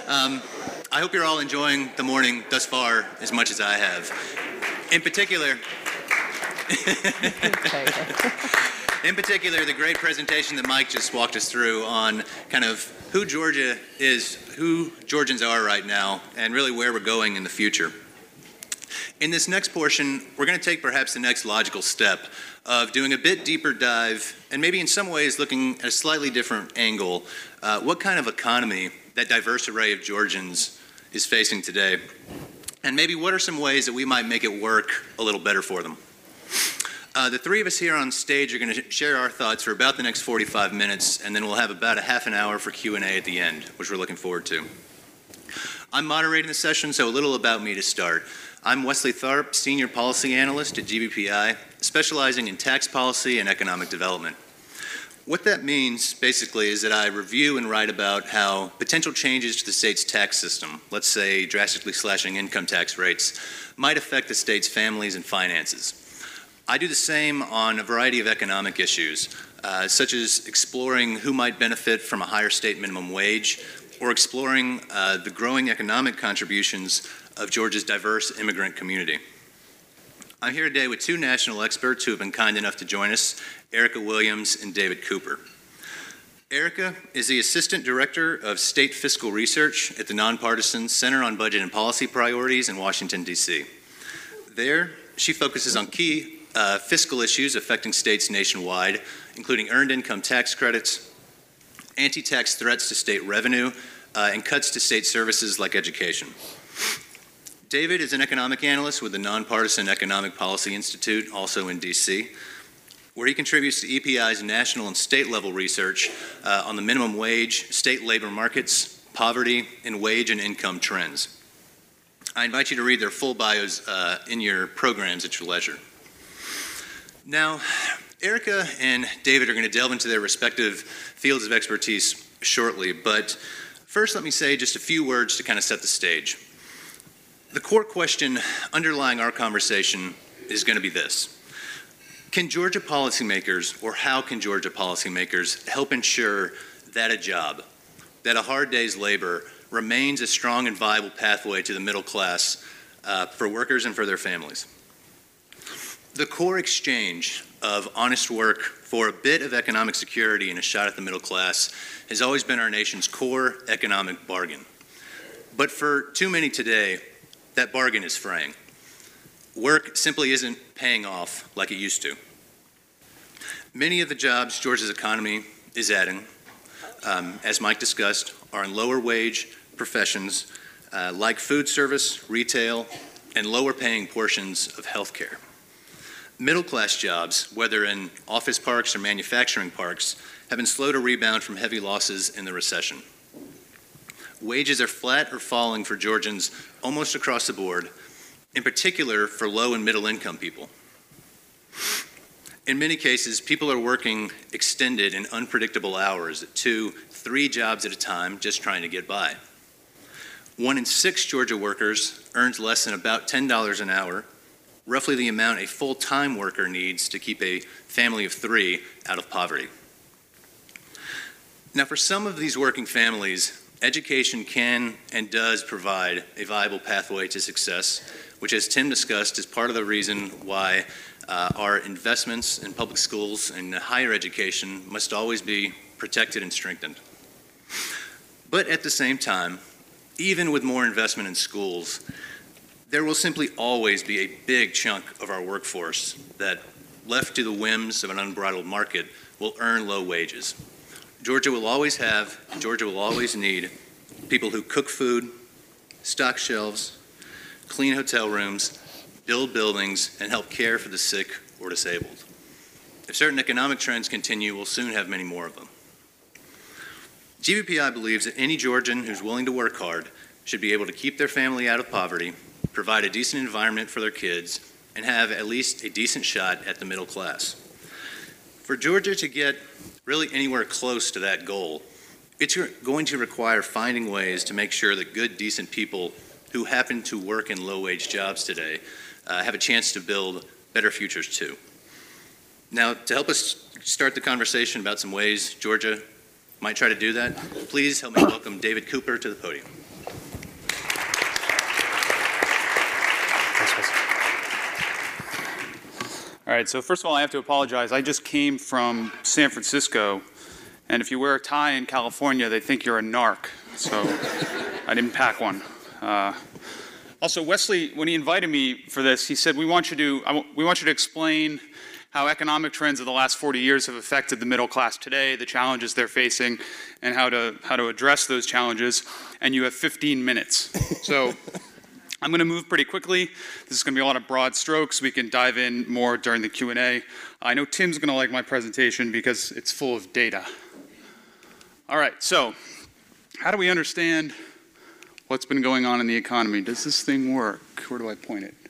I hope you're all enjoying the morning thus far as much as I have. In particular, the great presentation that Mike just walked us through on kind of who Georgia is, who Georgians are right now, and really where we're going in the future. In this next portion, we're going to take perhaps the next logical step of doing a bit deeper dive and maybe in some ways looking at a slightly different angle, what kind of economy that diverse array of Georgians is facing today, and maybe what are some ways that we might make it work a little better for them. The three of us here on stage are going to share our thoughts for about the next 45 minutes, and then we'll have about a half an hour for Q&A at the end, which we're looking forward to. I'm moderating the session, so a little about me to start. I'm Wesley Tharp, Senior Policy Analyst at GBPI, specializing in tax policy and economic development. What that means, basically, is that I review and write about how potential changes to the state's tax system, let's say drastically slashing income tax rates, might affect the state's families and finances. I do the same on a variety of economic issues, such as exploring who might benefit from a higher state minimum wage, or exploring the growing economic contributions of Georgia's diverse immigrant community. I'm here today with two national experts who have been kind enough to join us, Erica Williams and David Cooper. Erica is the Assistant Director of State Fiscal Research at the nonpartisan Center on Budget and Policy Priorities in Washington, D.C. There, she focuses on key fiscal issues affecting states nationwide, including earned income tax credits, anti-tax threats to state revenue, and cuts to state services like education. David is an economic analyst with the Nonpartisan Economic Policy Institute, also in D.C., where he contributes to EPI's national and state-level research on the minimum wage, state labor markets, poverty, and wage and income trends. I invite you to read their full bios in your programs at your leisure. Now, Erica and David are going to delve into their respective fields of expertise shortly, but first let me say just a few words to kind of set the stage. The core question underlying our conversation is going to be this. Can Georgia policymakers, or how can Georgia policymakers help ensure that a job, that a hard day's labor remains a strong and viable pathway to the middle class for workers and for their families? The core exchange of honest work for a bit of economic security and a shot at the middle class has always been our nation's core economic bargain. But for too many today, that bargain is fraying. Work simply isn't paying off like it used to. Many of the jobs Georgia's economy is adding, as Mike discussed, are in lower wage professions like food service, retail, and lower paying portions of healthcare. Middle class jobs, whether in office parks or manufacturing parks, have been slow to rebound from heavy losses in the recession. Wages are flat or falling for Georgians almost across the board, in particular for low and middle income people. In many cases, people are working extended and unpredictable hours at 2-3 jobs at a time just trying to get by. 1 in 6 Georgia workers earns less than about $10 an hour, roughly the amount a full-time worker needs to keep a family of 3 out of poverty. Now, for some of these working families, education can and does provide a viable pathway to success, which, as Tim discussed, is part of the reason why our investments in public schools and higher education must always be protected and strengthened. But at the same time, even with more investment in schools, there will simply always be a big chunk of our workforce that, left to the whims of an unbridled market, will earn low wages. Georgia will always need people who cook food, stock shelves, clean hotel rooms, build buildings, and help care for the sick or disabled. If certain economic trends continue, we'll soon have many more of them. GBPI believes that any Georgian who's willing to work hard should be able to keep their family out of poverty, provide a decent environment for their kids, and have at least a decent shot at the middle class. For Georgia to get really anywhere close to that goal, it's going to require finding ways to make sure that good, decent people who happen to work in low-wage jobs today have a chance to build better futures too. Now, to help us start the conversation about some ways Georgia might try to do that, please help me welcome David Cooper to the podium. All right, so first of all, I have to apologize. I just came from San Francisco, and if you wear a tie in California, they think you're a narc, so I didn't pack one. Also, Wesley, when he invited me for this, he said, we want you to explain how economic trends of the last 40 years have affected the middle class today, the challenges they're facing, and how to address those challenges, and you have 15 minutes. So I'm going to move pretty quickly. This is going to be a lot of broad strokes. We can dive in more during the Q&A. I know Tim's going to like my presentation because it's full of data. All right, so how do we understand what's been going on in the economy? Does this thing work? Where do I point it?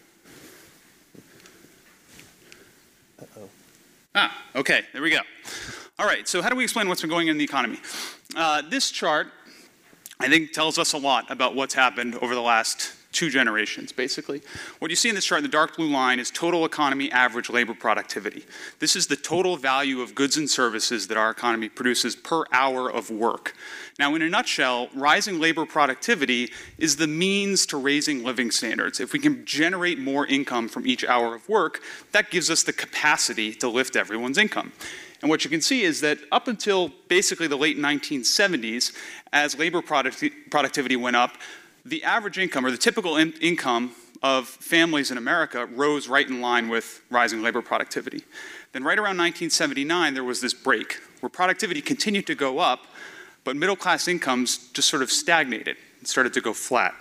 Okay, there we go. All right, so how do we explain what's been going on in the economy? This chart, I think, tells us a lot about what's happened over the last 2 generations, basically. What you see in this chart, the dark blue line, is total economy average labor productivity. This is the total value of goods and services that our economy produces per hour of work. Now, in a nutshell, rising labor productivity is the means to raising living standards. If we can generate more income from each hour of work, that gives us the capacity to lift everyone's income. And what you can see is that up until basically the late 1970s, as labor productivity went up, the average income, or the typical income of families in America, rose right in line with rising labor productivity. Then right around 1979, there was this break where productivity continued to go up, but middle class incomes just sort of stagnated and started to go flat.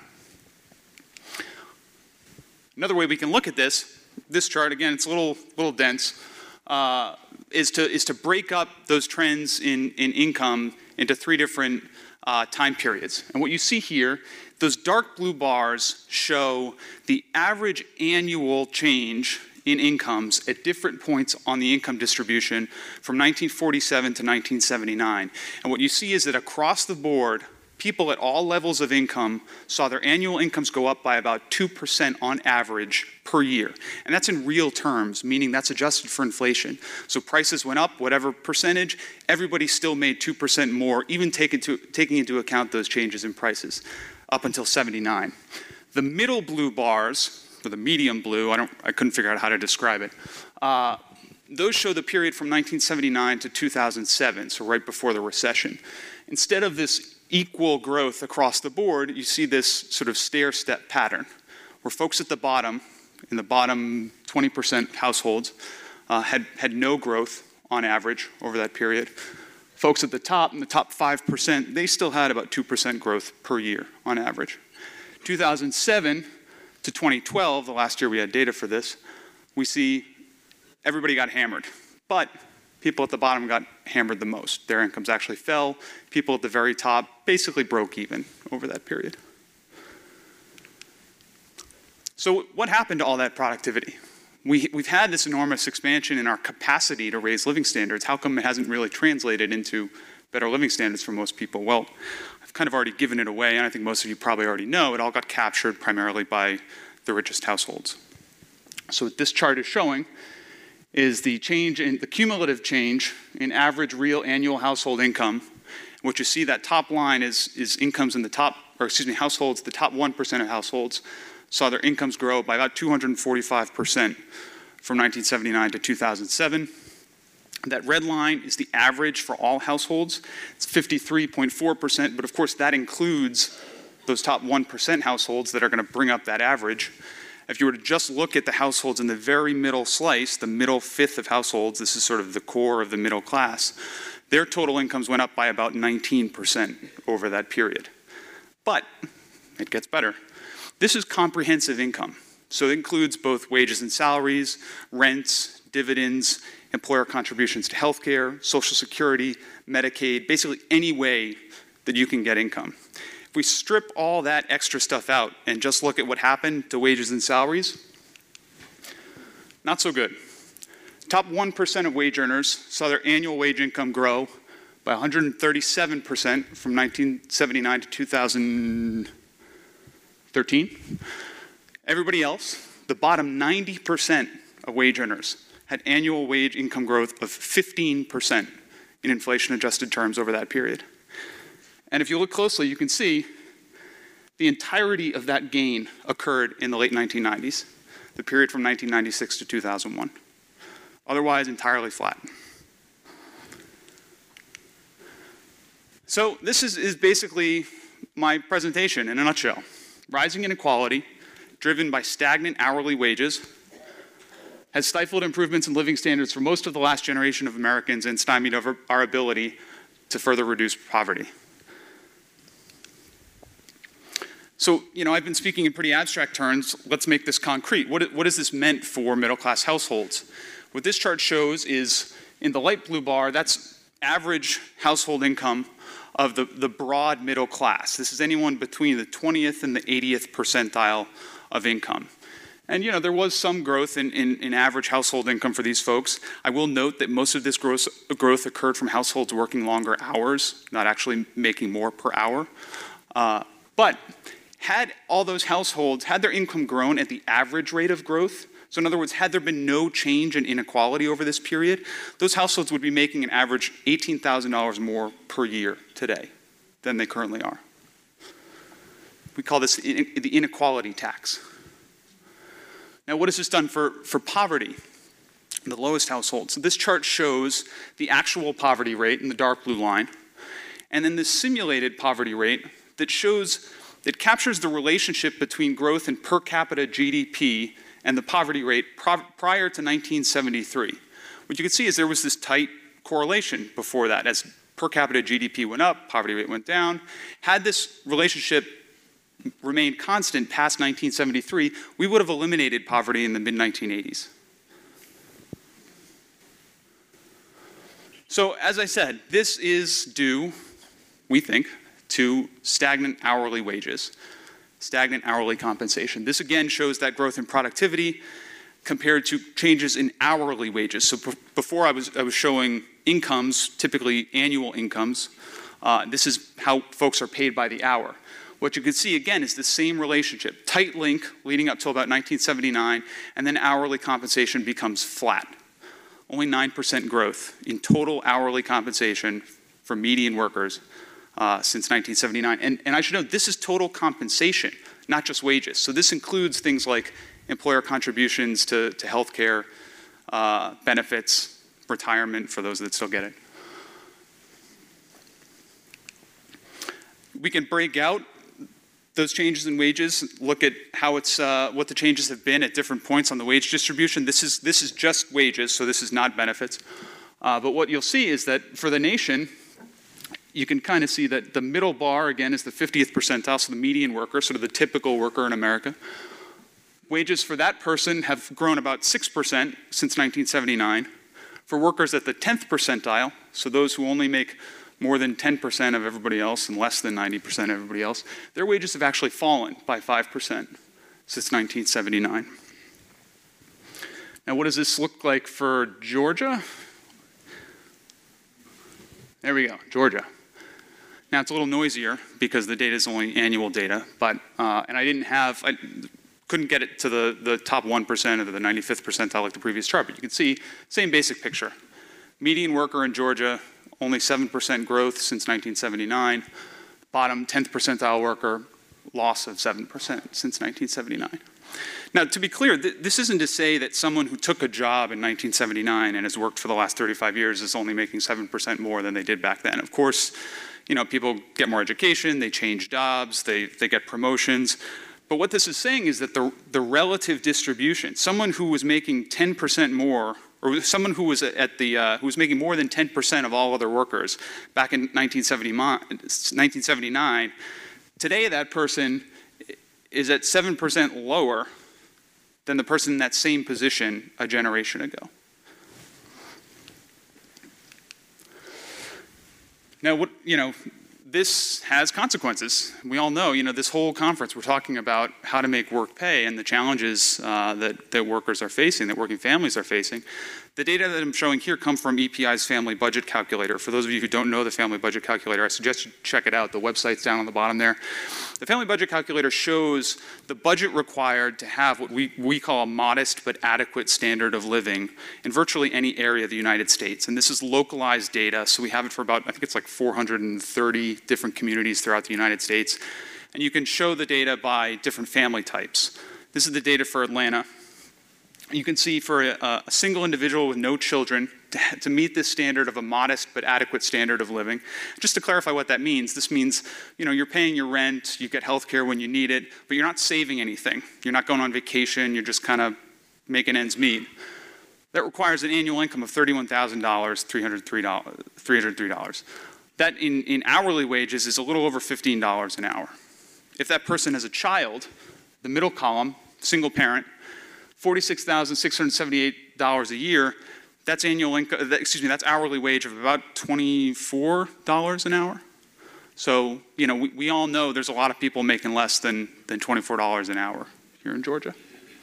Another way we can look at this chart, again, it's a little dense, is to break up those trends in income into 3 different time periods. And what you see here, those dark blue bars show the average annual change in incomes at different points on the income distribution from 1947 to 1979. And what you see is that across the board, people at all levels of income saw their annual incomes go up by about 2% on average per year. And that's in real terms, meaning that's adjusted for inflation. So prices went up, whatever percentage, everybody still made 2% more, even taking into account those changes in prices, up until 79. The middle blue bars, or the medium blue, I couldn't figure out how to describe it, those show the period from 1979 to 2007, so right before the recession. Instead of this equal growth across the board, you see this sort of stair-step pattern, where folks at the bottom, in the bottom 20% households, had no growth on average over that period. Folks at the top, in the top 5%, they still had about 2% growth per year on average. 2007 to 2012, the last year we had data for this, we see everybody got hammered. But people at the bottom got hammered the most. Their incomes actually fell. People at the very top basically broke even over that period. So what happened to all that productivity? We've had this enormous expansion in our capacity to raise living standards. How come it hasn't really translated into better living standards for most people? Well, I've kind of already given it away, and I think most of you probably already know, it all got captured primarily by the richest households. So what this chart is showing is the cumulative change in average real annual household income. What you see, that top line is incomes in the top, households, the top 1% of households saw their incomes grow by about 245% from 1979 to 2007. That red line is the average for all households. It's 53.4%, but of course that includes those top 1% households that are going to bring up that average. If you were to just look at the households in the very middle slice, the middle fifth of households, this is sort of the core of the middle class, their total incomes went up by about 19% over that period. But it gets better. This is comprehensive income. So it includes both wages and salaries, rents, dividends, employer contributions to healthcare, Social Security, Medicaid, basically any way that you can get income. If we strip all that extra stuff out and just look at what happened to wages and salaries, not so good. Top 1% of wage earners saw their annual wage income grow by 137% from 1979 to 2013. Everybody else, the bottom 90% of wage earners, had annual wage income growth of 15% in inflation-adjusted terms over that period. And if you look closely, you can see the entirety of that gain occurred in the late 1990s, the period from 1996 to 2001. Otherwise, entirely flat. So this is basically my presentation in a nutshell. Rising inequality, driven by stagnant hourly wages, has stifled improvements in living standards for most of the last generation of Americans and stymied our ability to further reduce poverty. So, I've been speaking in pretty abstract terms. Let's make this concrete. What has this meant for middle-class households? What this chart shows is, in the light blue bar, that's average household income of the broad middle class. This is anyone between the 20th and the 80th percentile of income. And there was some growth in average household income for these folks. I will note that most of this growth occurred from households working longer hours, not actually making more per hour. But had all those households, had their income grown at the average rate of growth, so in other words, had there been no change in inequality over this period, those households would be making an average $18,000 more per year today than they currently are. We call this the inequality tax. Now, what has this done for poverty, the lowest households? So this chart shows the actual poverty rate in the dark blue line, and then the simulated poverty rate that captures the relationship between growth in per capita GDP and the poverty rate prior to 1973. What you can see is there was this tight correlation before that. As per capita GDP went up, poverty rate went down. Had this relationship remained constant past 1973, we would have eliminated poverty in the mid-1980s. So, as I said, this is due, we think, to stagnant hourly wages, stagnant hourly compensation. This again shows that growth in productivity compared to changes in hourly wages. So before I was showing incomes, typically annual incomes. This is how folks are paid by the hour. What you can see again is the same relationship, tight link leading up to about 1979, and then hourly compensation becomes flat. Only 9% growth in total hourly compensation for median workers since 1979. And I should note, this is total compensation, not just wages. So this includes things like employer contributions to health care, benefits, retirement for those that still get it. We can break out those changes in wages, look at how what the changes have been at different points on the wage distribution. This is just wages, so this is not benefits. But what you'll see is that for the nation, you can kind of see that the middle bar, again, is the 50th percentile, so the median worker, sort of the typical worker in America. Wages for that person have grown about 6% since 1979. For workers at the 10th percentile, so those who only make more than 10% of everybody else and less than 90% of everybody else, their wages have actually fallen by 5% since 1979. Now, what does this look like for Georgia? There we go, Georgia. Now, it's a little noisier because the data is only annual data, but, and I couldn't get it to the top 1% or the 95th percentile like the previous chart, but you can see, same basic picture. Median worker in Georgia, only 7% growth since 1979. Bottom 10th percentile worker, loss of 7% since 1979. Now, to be clear, this isn't to say that someone who took a job in 1979 and has worked for the last 35 years is only making 7% more than they did back then. Of course, people get more education, they change jobs, they get promotions. But what this is saying is that the relative distribution, someone who was making 10% more, or someone who was who was making more than 10% of all other workers back in 1979, today that person is at 7% lower than the person in that same position a generation ago. Now, this has consequences. We all know, this whole conference, we're talking about how to make work pay and the challenges that workers are facing, that working families are facing. The data that I'm showing here come from EPI's Family Budget Calculator. For those of you who don't know the Family Budget Calculator, I suggest you check it out. The website's down on the bottom there. The Family Budget Calculator shows the budget required to have what we call a modest but adequate standard of living in virtually any area of the United States. And this is localized data, so we have it for about, I think it's like 430 different communities throughout the United States. And you can show the data by different family types. This is the data for Atlanta. you can see for a single individual with no children, to meet this standard of a modest but adequate standard of living. Just to clarify what that means, this means, you're paying your rent, you get health care when you need it, but you're not saving anything. You're not going on vacation, you're just kind of making ends meet. That requires an annual income of $31,000, $303. That in hourly wages is a little over $15 an hour. If that person has a child, the middle column, single parent, $46,678 a year, that's annual income, that's hourly wage of about $24 an hour. So, we all know there's a lot of people making less than $24 an hour here in Georgia.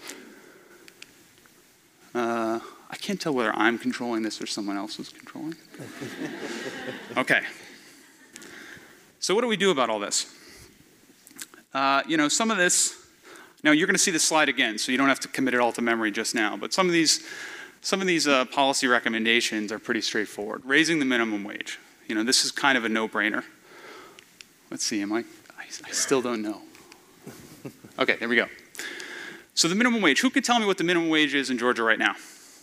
I can't tell whether I'm controlling this or someone else is controlling. Okay. So what do we do about all this? Some of this, now you're going to see this slide again, so you don't have to commit it all to memory just now, but some of these policy recommendations are pretty straightforward. Raising the minimum wage. This is kind of a no-brainer. Let's see, I still don't know. Okay, there we go. So the minimum wage, who could tell me what the minimum wage is in Georgia right now?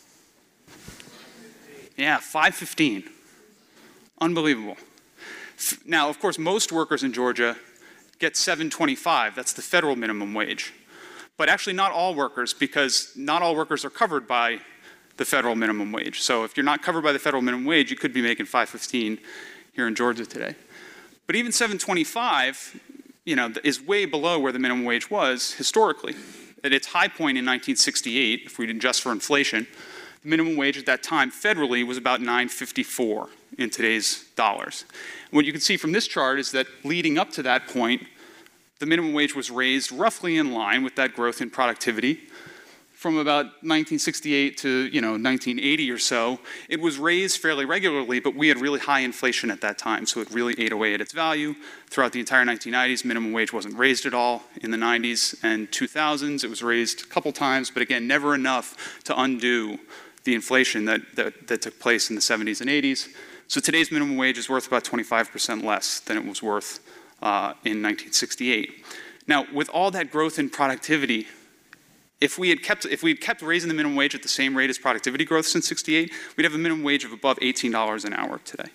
Yeah, $5.15. Unbelievable. Now, of course, most workers in Georgia get $7.25. That's the federal minimum wage. But actually not all workers, because not all workers are covered by the federal minimum wage. So if you're not covered by the federal minimum wage, you could be making $5.15 here in Georgia today. But even $7.25, is way below where the minimum wage was historically. At its high point in 1968, if we adjust for inflation, the minimum wage at that time federally was about $9.54 in today's dollars. And what you can see from this chart is that leading up to that point, the minimum wage was raised roughly in line with that growth in productivity. From about 1968 to 1980 or so, it was raised fairly regularly, but we had really high inflation at that time, so it really ate away at its value. Throughout the entire 1990s, minimum wage wasn't raised at all. In the 90s and 2000s, it was raised a couple times, but again, never enough to undo the inflation that took place in the 70s and 80s. So today's minimum wage is worth about 25% less than it was worth in 1968. Now, with all that growth in productivity, if we had kept raising the minimum wage at the same rate as productivity growth since '68, we'd have a minimum wage of above $18 an hour today.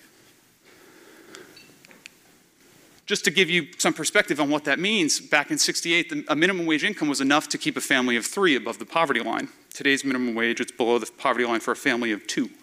Just to give you some perspective on what that means, back in '68, a minimum wage income was enough to keep a family of 3 above the poverty line. Today's minimum wage, it's below the poverty line for a family of 2.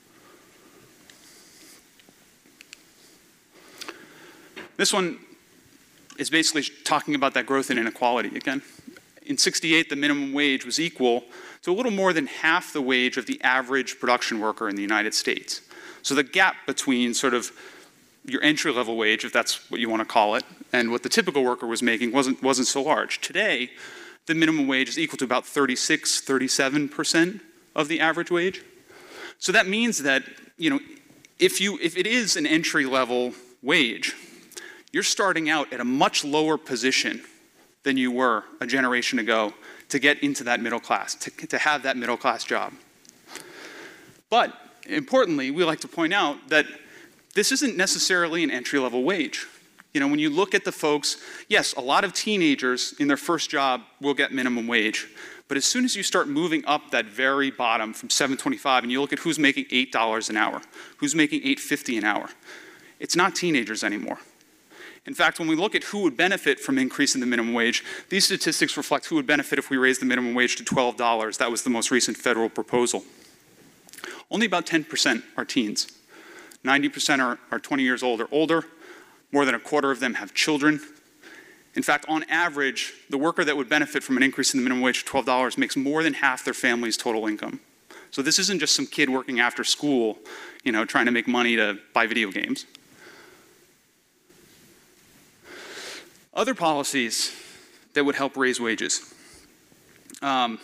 This one is basically talking about that growth in inequality again. In '68, the minimum wage was equal to a little more than half the wage of the average production worker in the United States. So the gap between sort of your entry-level wage, if that's what you want to call it, and what the typical worker was making wasn't so large. Today, the minimum wage is equal to about 36, 37% of the average wage. So that means that, if it is an entry-level wage, you're starting out at a much lower position than you were a generation ago to get into that middle class, to have that middle class job. But importantly, we like to point out that this isn't necessarily an entry-level wage. When you look at the folks, yes, a lot of teenagers in their first job will get minimum wage, but as soon as you start moving up that very bottom from $7.25 and you look at who's making $8 an hour, who's making $8.50 an hour, it's not teenagers anymore. In fact, when we look at who would benefit from increasing the minimum wage, these statistics reflect who would benefit if we raised the minimum wage to $12. That was the most recent federal proposal. Only about 10% are teens. 90% are 20 years old or older. More than a quarter of them have children. In fact, on average, the worker that would benefit from an increase in the minimum wage to $12 makes more than half their family's total income. So this isn't just some kid working after school, trying to make money to buy video games. Other policies that would help raise wages. Where am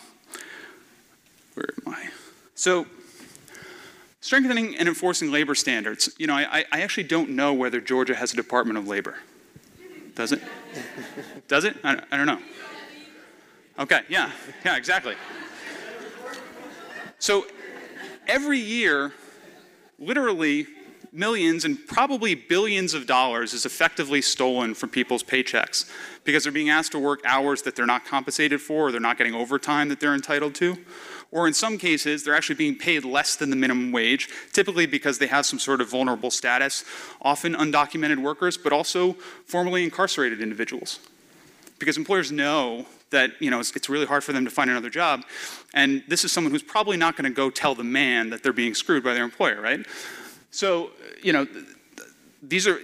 I? So, strengthening and enforcing labor standards. I actually don't know whether Georgia has a Department of Labor. Does it? Does it? I don't know. Okay, yeah, exactly. So, every year, literally, millions and probably billions of dollars is effectively stolen from people's paychecks because they're being asked to work hours that they're not compensated for, or they're not getting overtime that they're entitled to. Or in some cases, they're actually being paid less than the minimum wage, typically because they have some sort of vulnerable status, often undocumented workers, but also formerly incarcerated individuals. Because employers know that it's really hard for them to find another job, and this is someone who's probably not going to go tell the man that they're being screwed by their employer, right? So, these are,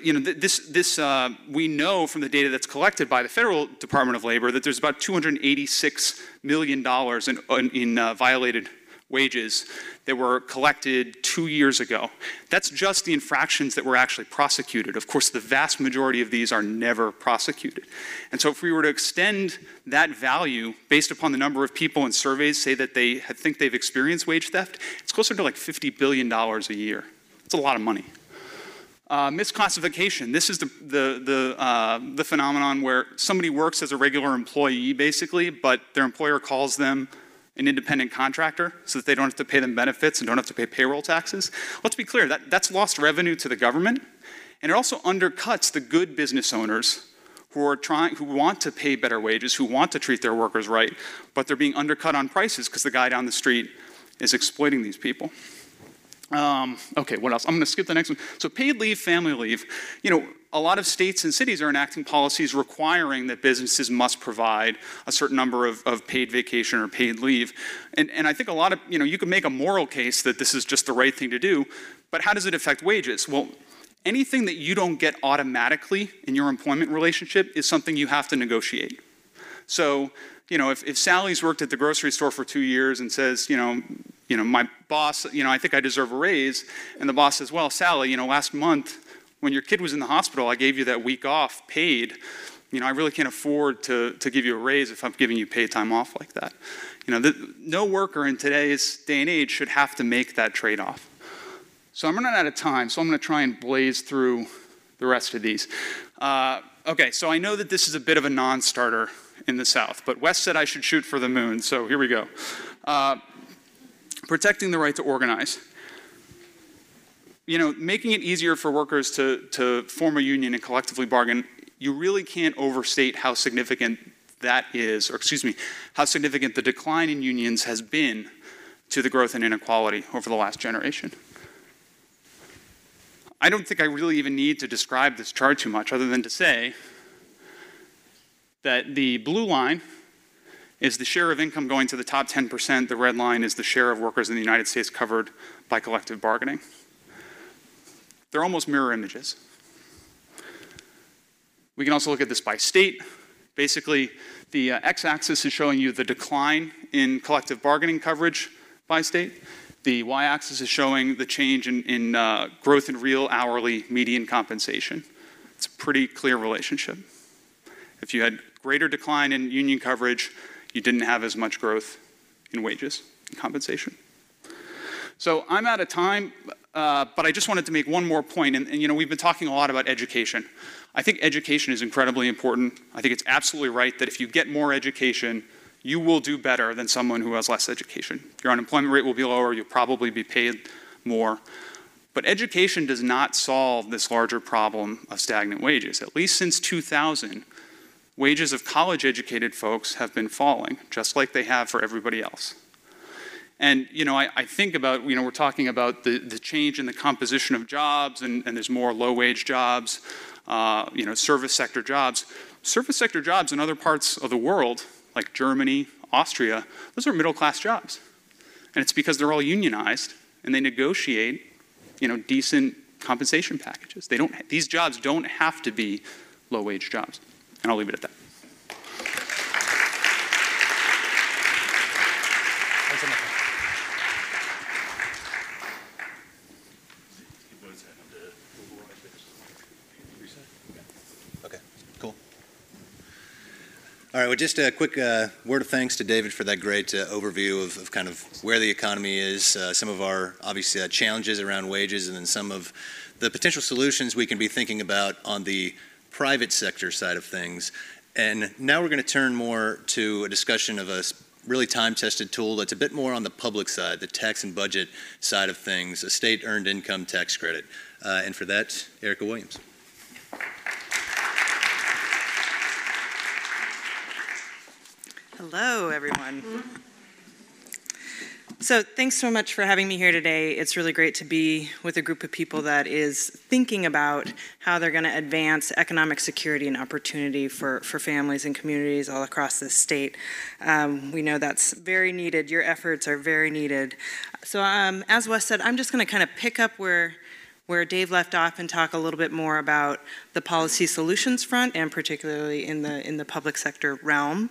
we know from the data that's collected by the Federal Department of Labor that there's about $286 million in violated wages that were collected 2 years ago. That's just the infractions that were actually prosecuted. Of course, the vast majority of these are never prosecuted. And so if we were to extend that value based upon the number of people in surveys say that they think they've experienced wage theft, it's closer to like $50 billion a year. That's a lot of money. Misclassification. This is the phenomenon where somebody works as a regular employee, basically, but their employer calls them an independent contractor so that they don't have to pay them benefits and don't have to pay payroll taxes. Let's be clear, that's lost revenue to the government, and it also undercuts the good business owners who want to pay better wages, who want to treat their workers right, but they're being undercut on prices because the guy down the street is exploiting these people. Okay, what else? I'm going to skip the next one. So paid leave, family leave. A lot of states and cities are enacting policies requiring that businesses must provide a certain number of paid vacation or paid leave. And I think a lot of, you could make a moral case that this is just the right thing to do, but how does it affect wages? Well, anything that you don't get automatically in your employment relationship is something you have to negotiate. So, if Sally's worked at the grocery store for 2 years and says, my boss, I think I deserve a raise, and the boss says, well, Sally, last month when your kid was in the hospital, I gave you that week off paid. I really can't afford to give you a raise if I'm giving you paid time off like that. No worker in today's day and age should have to make that trade-off. So I'm running out of time, so I'm going to try and blaze through the rest of these. Okay, so I know that this is a bit of a non-starter in the South, but Wes said I should shoot for the moon, so here we go. Protecting the right to organize. Making it easier for workers to form a union and collectively bargain, you really can't overstate how significant that is, how significant the decline in unions has been to the growth in inequality over the last generation. I don't think I really even need to describe this chart too much other than to say that the blue line is the share of income going to the top 10%. The red line is the share of workers in the United States covered by collective bargaining. They're almost mirror images. We can also look at this by state. Basically, the x-axis is showing you the decline in collective bargaining coverage by state. The y-axis is showing the change in growth in real hourly median compensation. It's a pretty clear relationship. If you had greater decline in union coverage, you didn't have as much growth in wages and compensation. So I'm out of time, but I just wanted to make one more point. And we've been talking a lot about education. I think education is incredibly important. I think it's absolutely right that if you get more education, you will do better than someone who has less education. Your unemployment rate will be lower, you'll probably be paid more. But education does not solve this larger problem of stagnant wages. At least since 2000, wages of college-educated folks have been falling, just like they have for everybody else. And I think about, we're talking about the change in the composition of jobs, and there's more low-wage jobs, service sector jobs. Service sector jobs in other parts of the world, like Germany, Austria, those are middle-class jobs. And it's because they're all unionized, and they negotiate, decent compensation packages. These jobs don't have to be low-wage jobs. And I'll leave it at that. Okay, cool. All right, well, just a quick word of thanks to David for that great overview of kind of where the economy is, some of our, obviously, challenges around wages, and then some of the potential solutions we can be thinking about on the private sector side of things. And now we're going to turn more to a discussion of really time-tested tool that's a bit more on the public side, the tax and budget side of things, a state earned income tax credit. And for that, Erica Williams. Hello, everyone. So thanks so much for having me here today. It's really great to be with a group of people that is thinking about how they're going to advance economic security and opportunity for families and communities all across this state. We know that's very needed. Your efforts are very needed. So as Wes said, I'm just going to kind of pick up where Dave left off and talk a little bit more about the policy solutions front, and particularly in the public sector realm.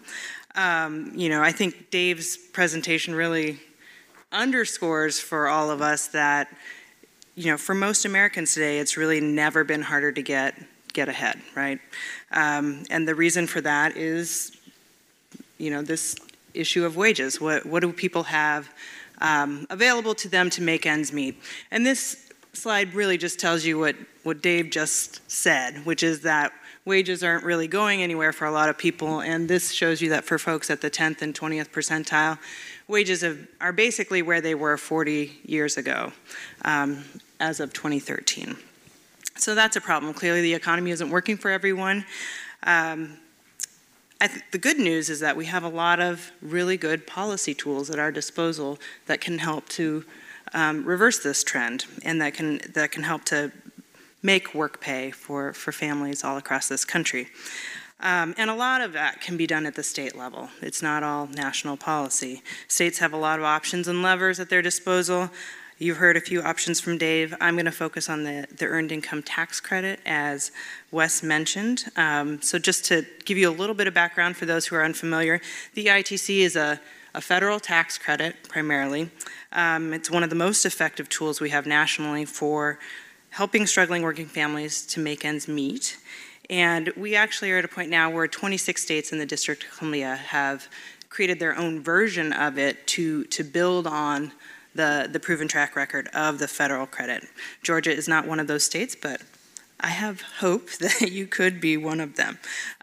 I think Dave's presentation really underscores for all of us that, for most Americans today, it's really never been harder to get ahead, right? And the reason for that is, this issue of wages. What do people have available to them to make ends meet? And this slide really just tells you what Dave just said, which is that wages aren't really going anywhere for a lot of people, and this shows you that for folks at the 10th and 20th percentile, wages are basically where they were 40 years ago, as of 2013. So that's a problem. Clearly the economy isn't working for everyone. The good news is that we have a lot of really good policy tools at our disposal that can help to reverse this trend, and that can help to make work pay for families all across this country. And a lot of that can be done at the state level. It's not all national policy. States have a lot of options and levers at their disposal. You've heard a few options from Dave. I'm going to focus on the Earned Income Tax Credit, as Wes mentioned. So just to give you a little bit of background for those who are unfamiliar, the EITC is a federal tax credit primarily. It's one of the most effective tools we have nationally for helping struggling working families to make ends meet. And we actually are at a point now where 26 states in the District of Columbia have created their own version of it to build on the proven track record of the federal credit. Georgia is not one of those states, but I have hope that you could be one of them.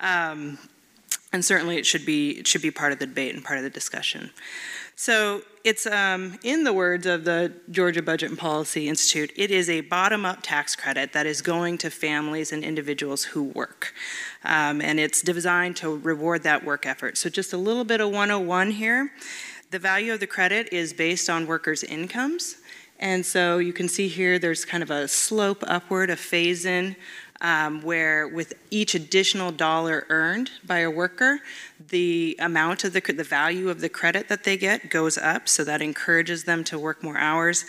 And certainly it should be part of the debate and part of the discussion. So it's, in the words of the Georgia Budget and Policy Institute, it is a bottom-up tax credit that is going to families and individuals who work. And it's designed to reward that work effort. So just a little bit of 101 here. The value of the credit is based on workers' incomes. And so you can see here there's kind of a slope upward, a phase-in, where with each additional dollar earned by a worker, the amount of the value of the credit that they get goes up, so that encourages them to work more hours.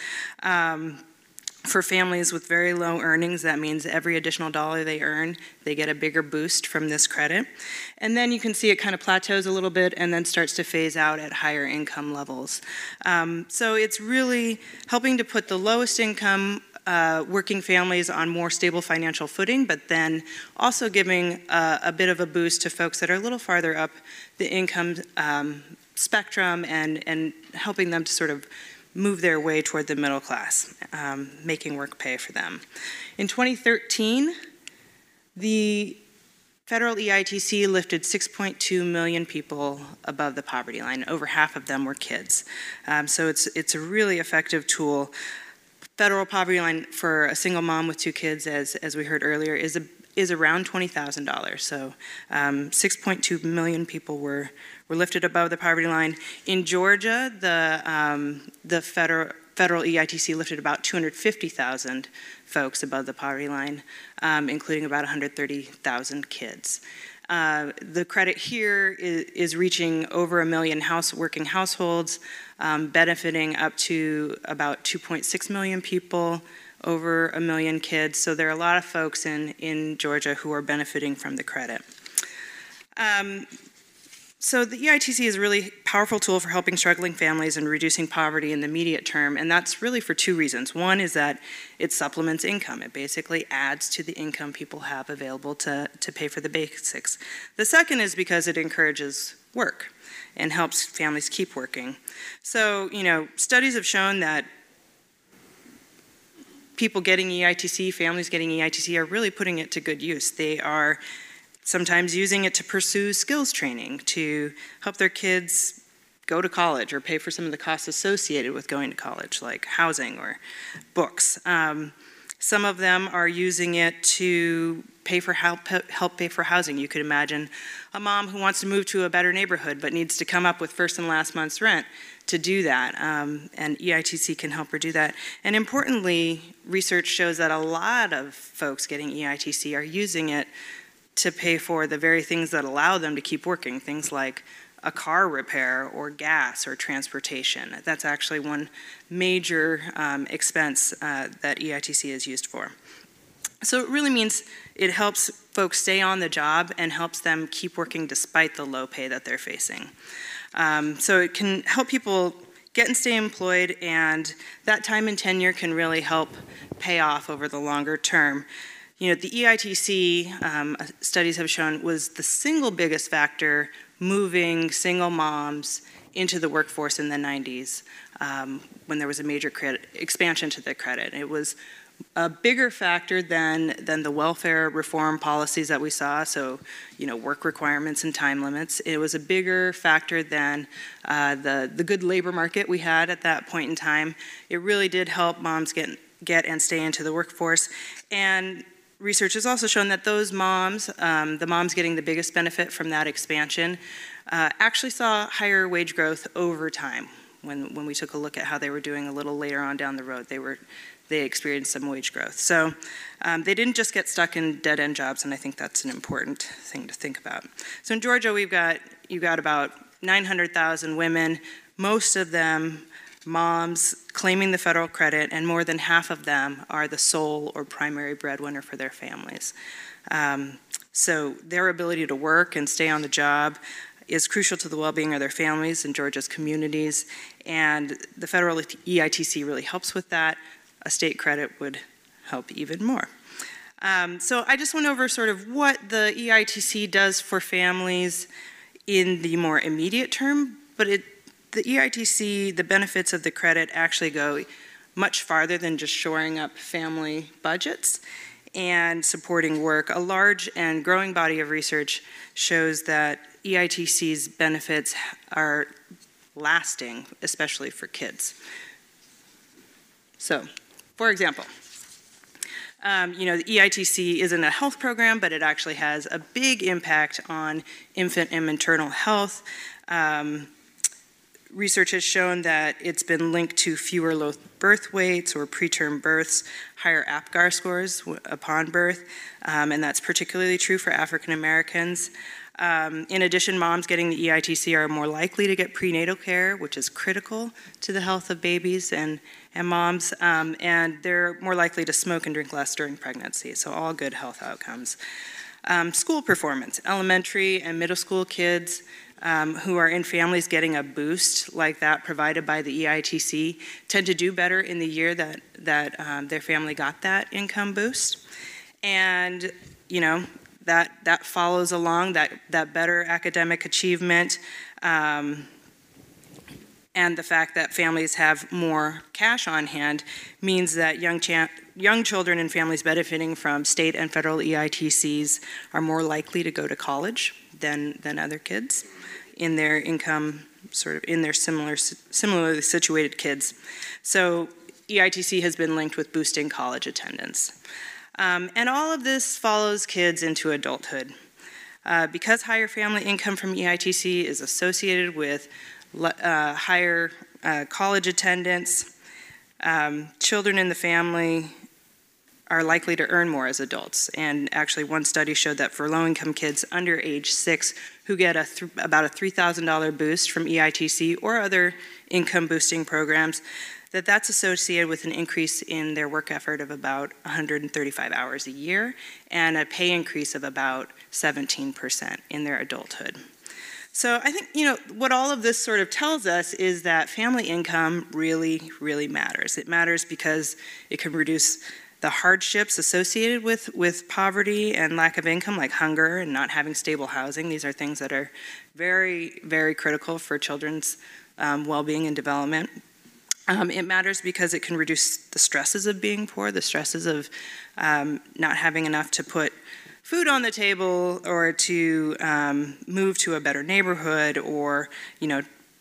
For families with very low earnings, that means every additional dollar they earn, they get a bigger boost from this credit. And then you can see it kind of plateaus a little bit and then starts to phase out at higher income levels. So it's really helping to put the lowest income working families on more stable financial footing, but then also giving a bit of a boost to folks that are a little farther up the income spectrum and helping them to sort of move their way toward the middle class, making work pay for them. In 2013, the federal EITC lifted 6.2 million people above the poverty line. Over half of them were kids. So it's a really effective tool. Federal poverty line for a single mom with 2 kids, as we heard earlier, is around $20,000. So 6.2 million people were lifted above the poverty line. In Georgia, the federal EITC lifted about 250,000 folks above the poverty line, including about 130,000 kids. The credit here is reaching over 1 million working households, benefiting up to about 2.6 million people, over 1 million kids. So there are a lot of folks in Georgia who are benefiting from the credit. So the EITC is a really powerful tool for helping struggling families and reducing poverty in the immediate term, and that's really for 2 reasons. One is that it supplements income. It basically adds to the income people have available to pay for the basics. The second is because it encourages work and helps families keep working. So, studies have shown that people getting EITC, families getting EITC, are really putting it to good use. They are sometimes using it to pursue skills training, to help their kids go to college or pay for some of the costs associated with going to college, like housing or books. Some of them are using it to help pay for housing. You could imagine a mom who wants to move to a better neighborhood but needs to come up with first and last month's rent to do that, and EITC can help her do that. And importantly, research shows that a lot of folks getting EITC are using it to pay for the very things that allow them to keep working, things like a car repair or gas or transportation. That's actually one major expense that EITC is used for. So it really means it helps folks stay on the job and helps them keep working despite the low pay that they're facing. So it can help people get and stay employed, and that time and tenure can really help pay off over the longer term. You know, the EITC, studies have shown, was the single biggest factor moving single moms into the workforce in the 90s when there was a major expansion to the credit. It was a bigger factor than the welfare reform policies that we saw, so, you know, work requirements and time limits. It was a bigger factor than the good labor market we had at that point in time. It really did help moms get and stay into the workforce. And research has also shown that those moms, the moms getting the biggest benefit from that expansion, actually saw higher wage growth over time. When we took a look at how they were doing a little later on down the road, they experienced some wage growth. So they didn't just get stuck in dead-end jobs, and I think that's an important thing to think about. So in Georgia, you've got about 900,000 women, most of them moms claiming the federal credit, and more than half of them are the sole or primary breadwinner for their families. So their ability to work and stay on the job is crucial to the well-being of their families and Georgia's communities, and the federal EITC really helps with that. A state credit would help even more. So I just went over sort of what the EITC does for families in the more immediate term, but the EITC, the benefits of the credit actually go much farther than just shoring up family budgets and supporting work. A large and growing body of research shows that EITC's benefits are lasting, especially for kids. So, for example, you know, the EITC isn't a health program, but it actually has a big impact on infant and maternal health. Research has shown that it's been linked to fewer low birth weights or preterm births, higher APGAR scores upon birth, and that's particularly true for African Americans. In addition, moms getting the EITC are more likely to get prenatal care, which is critical to the health of babies and moms, and they're more likely to smoke and drink less during pregnancy, so all good health outcomes. School performance, elementary and middle school kids who are in families getting a boost like that provided by the EITC tend to do better in the year that their family got that income boost. And, you know, that follows along that better academic achievement, and the fact that families have more cash on hand means that young children and families benefiting from state and federal EITCs are more likely to go to college than other kids in their income, sort of in their similarly situated kids. So EITC has been linked with boosting college attendance. And all of this follows kids into adulthood. Because higher family income from EITC is associated with higher college attendance, children in the family are likely to earn more as adults. And actually one study showed that for low-income kids under age 6 who get about a $3,000 boost from EITC or other income-boosting programs, that's associated with an increase in their work effort of about 135 hours a year and a pay increase of about 17% in their adulthood. So I think, you know, what all of this sort of tells us is that family income really, really matters. It matters because it can reduce the hardships associated with poverty and lack of income, like hunger and not having stable housing. These are things that are very, very critical for children's well-being and development. It matters because it can reduce the stresses of being poor, the stresses of not having enough to put food on the table or to move to a better neighborhood or, you know,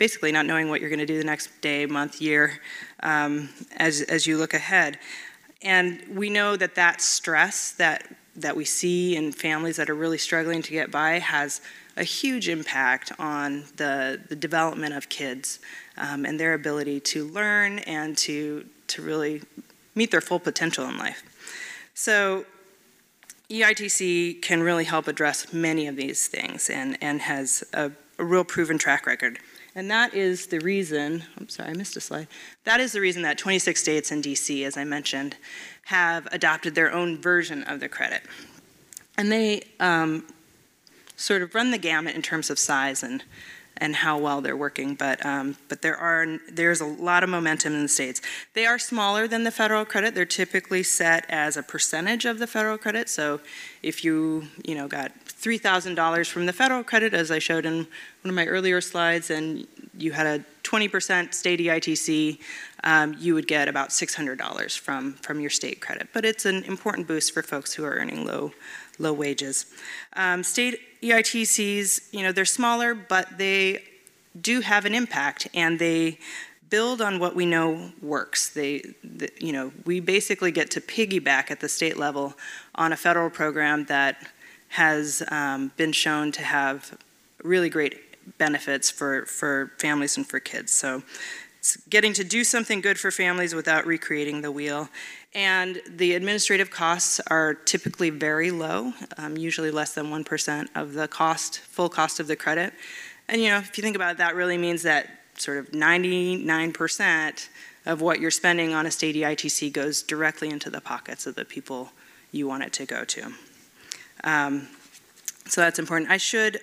basically not knowing what you're going to do the next day, month, year, as you look ahead. And we know that that stress that we see in families that are really struggling to get by has a huge impact on the development of kids and their ability to learn and to really meet their full potential in life. So EITC can really help address many of these things and has a real proven track record. And that is the reason, I'm sorry, I missed a slide. That is the reason that 26 states and DC, as I mentioned, have adopted their own version of the credit. And they sort of run the gamut in terms of size and how well they're working, but there's a lot of momentum in the states. They are smaller than the federal credit. They're typically set as a percentage of the federal credit. So if you got $3,000 from the federal credit, as I showed in one of my earlier slides, and you had a 20% state EITC, you would get about $600 from your state credit. But it's an important boost for folks who are earning low wages. State EITCs, they're smaller, but they do have an impact, and they build on what we know works. We basically get to piggyback at the state level on a federal program that has been shown to have really great benefits for families and for kids. So it's getting to do something good for families without recreating the wheel. And the administrative costs are typically very low, usually less than 1% of the full cost of the credit. And if you think about it, that really means that sort of 99% of what you're spending on a state EITC goes directly into the pockets of the people you want it to go to. So that's important. I should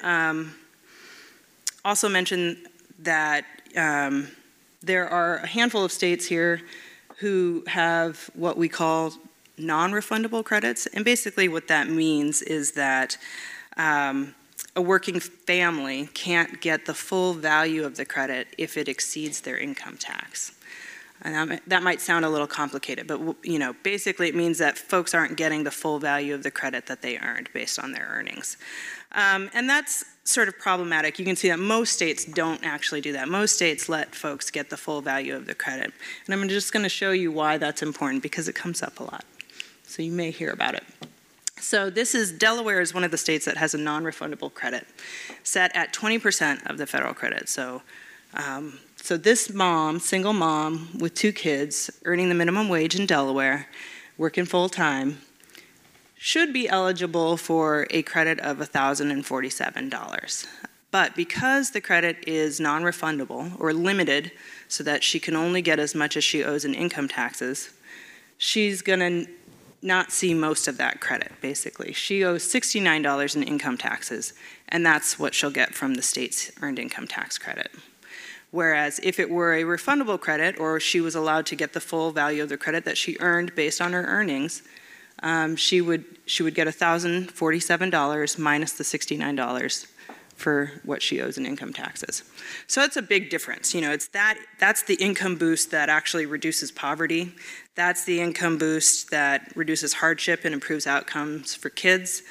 also mention that there are a handful of states here who have what we call non-refundable credits. And basically what that means is that a working family can't get the full value of the credit if it exceeds their income tax. And that might sound a little complicated, but basically it means that folks aren't getting the full value of the credit that they earned based on their earnings. And that's sort of problematic. You can see that most states don't actually do that. Most states let folks get the full value of the credit. And I'm just going to show you why that's important, because it comes up a lot. So you may hear about it. So Delaware is one of the states that has a non-refundable credit set at 20% of the federal credit. So this single mom with 2 kids, earning the minimum wage in Delaware, working full-time, should be eligible for a credit of $1,047. But because the credit is non-refundable or limited so that she can only get as much as she owes in income taxes, she's going to not see most of that credit, basically. She owes $69 in income taxes, and that's what she'll get from the state's earned income tax credit. Whereas if it were a refundable credit, or she was allowed to get the full value of the credit that she earned based on her earnings, she would get $1,047 minus the $69 for what she owes in income taxes. So that's a big difference. That's the income boost that actually reduces poverty. That's the income boost that reduces hardship and improves outcomes for kids.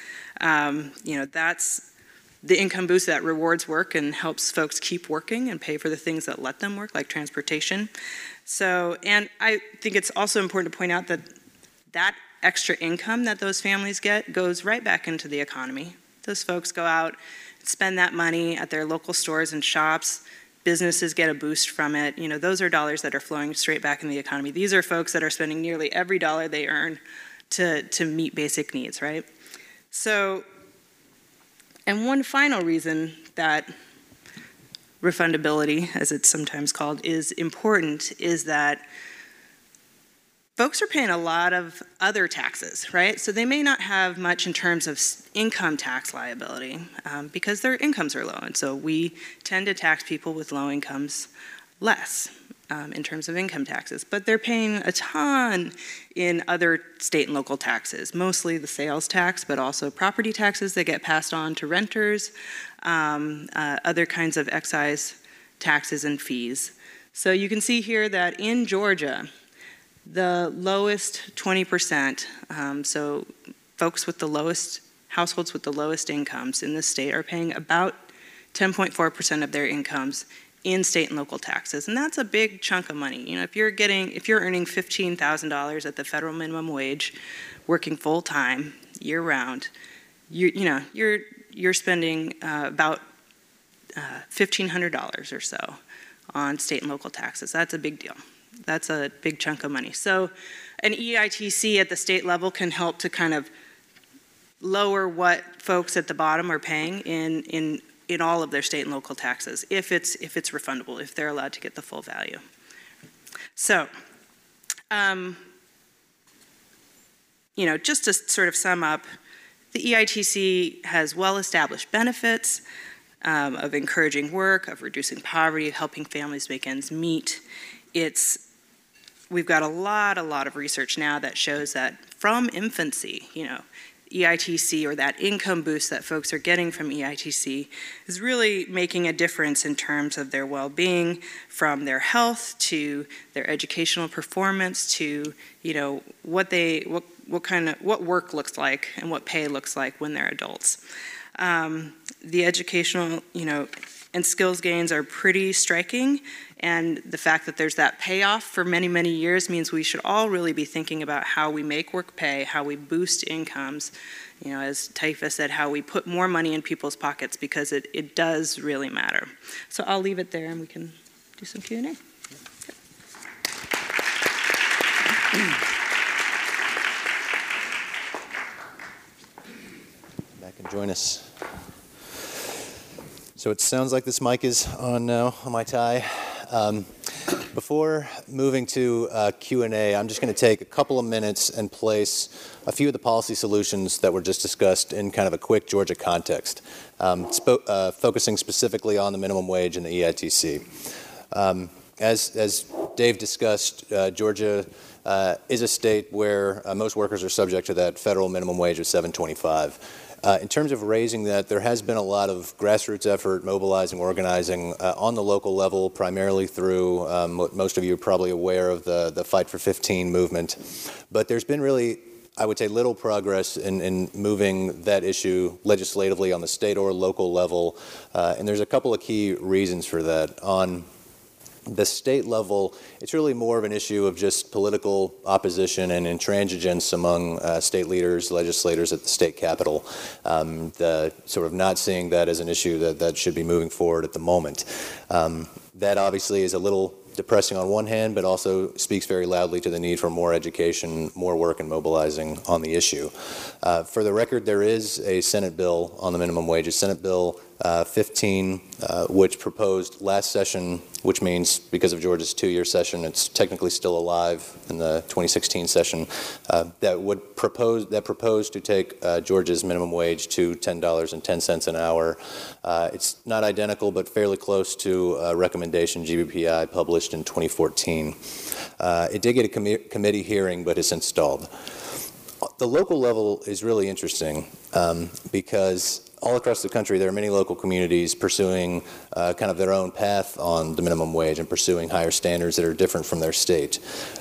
That's the income boost that rewards work and helps folks keep working and pay for the things that let them work, like transportation. And I think it's also important to point out that extra income that those families get goes right back into the economy. Those folks go out and spend that money at their local stores and shops. Businesses get a boost from it. Those are dollars that are flowing straight back in the economy. These are folks that are spending nearly every dollar they earn to meet basic needs, right? And one final reason that refundability, as it's sometimes called, is important is that folks are paying a lot of other taxes, right? So they may not have much in terms of income tax liability because their incomes are low. And so we tend to tax people with low incomes less in terms of income taxes. But they're paying a ton in other state and local taxes, mostly the sales tax, but also property taxes that get passed on to renters, other kinds of excise taxes and fees. So you can see here that in Georgia, the lowest 20%, so folks with the lowest, households with the lowest incomes in this state are paying about 10.4% of their incomes in state and local taxes, and that's a big chunk of money. You know, if you're earning $15,000 at the federal minimum wage, working full time year round, you're spending about $1,500 or so on state and local taxes. That's a big deal. That's a big chunk of money. So an EITC at the state level can help to kind of lower what folks at the bottom are paying in all of their state and local taxes, if it's refundable, if they're allowed to get the full value. So, just to sort of sum up, the EITC has well-established benefits of encouraging work, of reducing poverty, of helping families make ends meet. We've got a lot of research now that shows that from infancy, EITC, or that income boost that folks are getting from EITC, is really making a difference in terms of their well-being, from their health to their educational performance to what work looks like and what pay looks like when they're adults. The educational and skills gains are pretty striking, and the fact that there's that payoff for many, many years means we should all really be thinking about how we make work pay, how we boost incomes, as Taifa said, how we put more money in people's pockets, because it does really matter. So I'll leave it there and we can do some Q&A. Back and join us. So it sounds like this mic is on now, on my tie. Before moving to Q&A, I'm just going to take a couple of minutes and place a few of the policy solutions that were just discussed in kind of a quick Georgia context, focusing specifically on the minimum wage and the EITC. As Dave discussed, Georgia is a state where most workers are subject to that federal minimum wage of $7.25. In terms of raising that, there has been a lot of grassroots effort, mobilizing, organizing on the local level, primarily through what most of you are probably aware of, the Fight for 15 movement. But there's been really, I would say, little progress in moving that issue legislatively on the state or local level. And there's a couple of key reasons for that. On the state level, it's really more of an issue of just political opposition and intransigence among state leaders, legislators at the state capitol, the sort of not seeing that as an issue that should be moving forward at the moment. That obviously is a little depressing on one hand, but also speaks very loudly to the need for more education, more work, and mobilizing on the issue. For the record, there is a Senate bill on the minimum wage, a Senate Bill 15, which proposed last session, which means because of Georgia's two-year session, it's technically still alive in the 2016 session, that proposed to take Georgia's minimum wage to $10.10 an hour. It's not identical, but fairly close to a recommendation GBPI published in 2014. It did get a committee hearing, but is since stalled. The local level is really interesting because all across the country, there are many local communities pursuing kind of their own path on the minimum wage and pursuing higher standards that are different from their state.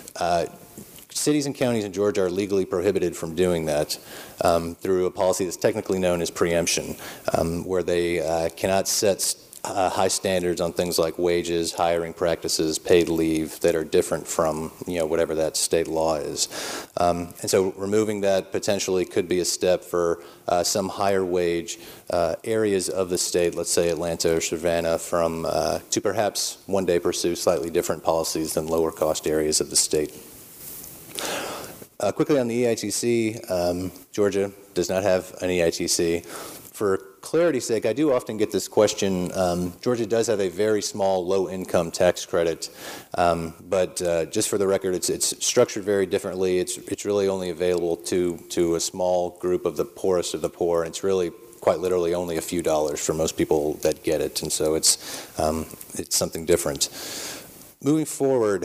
Cities and counties in Georgia are legally prohibited from doing that through a policy that's technically known as preemption, where they cannot set high standards on things like wages, hiring practices, paid leave that are different from whatever that state law is. And so removing that potentially could be a step for some higher wage areas of the state, let's say Atlanta or Savannah, to perhaps one day pursue slightly different policies than lower cost areas of the state. Quickly on the EITC, Georgia does not have an EITC. For clarity's sake, I do often get this question. Georgia does have a very small low-income tax credit, but just for the record, it's structured very differently. It's really only available to a small group of the poorest of the poor, and it's really quite literally only a few dollars for most people that get it, and so it's something different. Moving forward,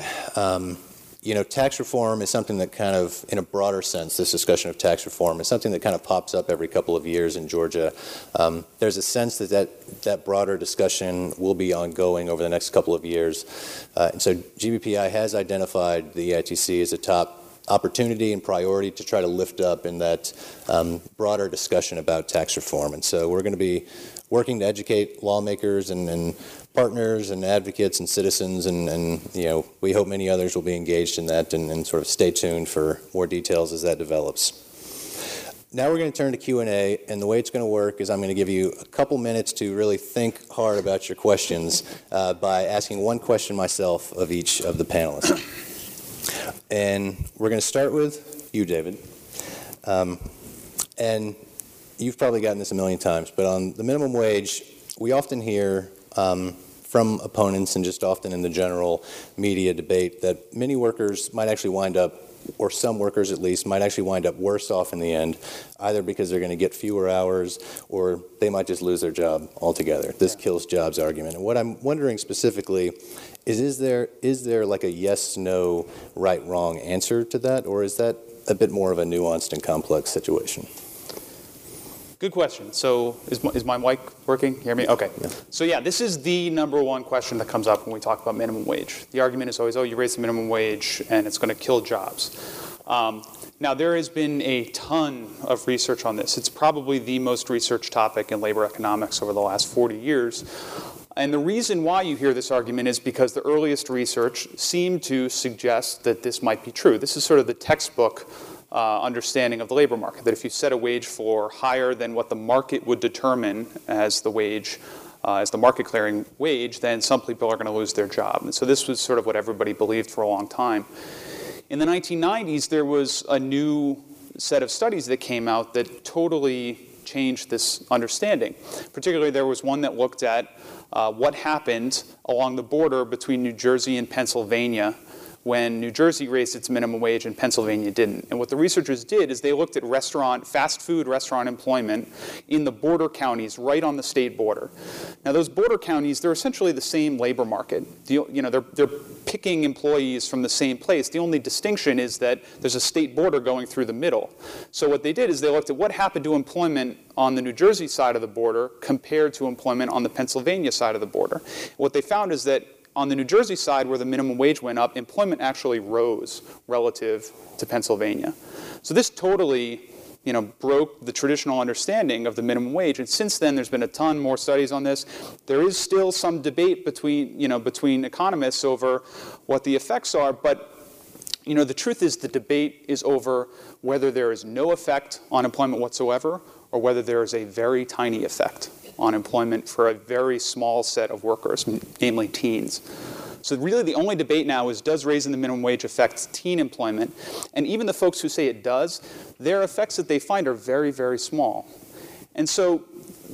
tax reform is something that kind of, in a broader sense, this discussion of tax reform is something that kind of pops up every couple of years in Georgia. There's a sense that broader discussion will be ongoing over the next couple of years. And so GBPI has identified the EITC as a top opportunity and priority to try to lift up in that broader discussion about tax reform. And so we're going to be working to educate lawmakers and partners and advocates and citizens, and we hope many others will be engaged in that, and sort of stay tuned for more details as that develops. Now we're going to turn to Q&A, and the way it's going to work is I'm going to give you a couple minutes to really think hard about your questions by asking one question myself of each of the panelists. And we're going to start with you, David. And you've probably gotten this a million times, but on the minimum wage, we often hear from opponents and just often in the general media debate that many workers might actually wind up, or some workers at least, might actually wind up worse off in the end, either because they're going to get fewer hours or they might just lose their job altogether. This kills jobs argument. And what I'm wondering specifically is there like a yes, no, right, wrong answer to that, or is that a bit more of a nuanced and complex situation? Good question. So is my mic working? Hear me? Okay. Yeah. So yeah, this is the number one question that comes up when we talk about minimum wage. The argument is always, oh, you raise the minimum wage and it's going to kill jobs. Now, there has been a ton of research on this. It's probably the most researched topic in labor economics over the last 40 years. And the reason why you hear this argument is because the earliest research seemed to suggest that this might be true. This is sort of the textbook understanding of the labor market, that if you set a wage floor higher than what the market would determine as the wage, as the market clearing wage, then some people are going to lose their job. And so this was sort of what everybody believed for a long time. In the 1990s, there was a new set of studies that came out that totally changed this understanding. Particularly, there was one that looked at what happened along the border between New Jersey and Pennsylvania when New Jersey raised its minimum wage and Pennsylvania didn't. And what the researchers did is they looked at fast food restaurant employment in the border counties right on the state border. Now those border counties, they're essentially the same labor market. They're picking employees from the same place. The only distinction is that there's a state border going through the middle. So what they did is they looked at what happened to employment on the New Jersey side of the border compared to employment on the Pennsylvania side of the border. What they found is that on the New Jersey side, where the minimum wage went up, employment actually rose relative to Pennsylvania. So this totally, broke the traditional understanding of the minimum wage. And since then, there's been a ton more studies on this. There is still some debate between economists over what the effects are. But, the truth is the debate is over whether there is no effect on employment whatsoever or whether there is a very tiny effect on employment for a very small set of workers, namely teens. So really the only debate now is, does raising the minimum wage affect teen employment? And even the folks who say it does, their effects that they find are very, very small. And so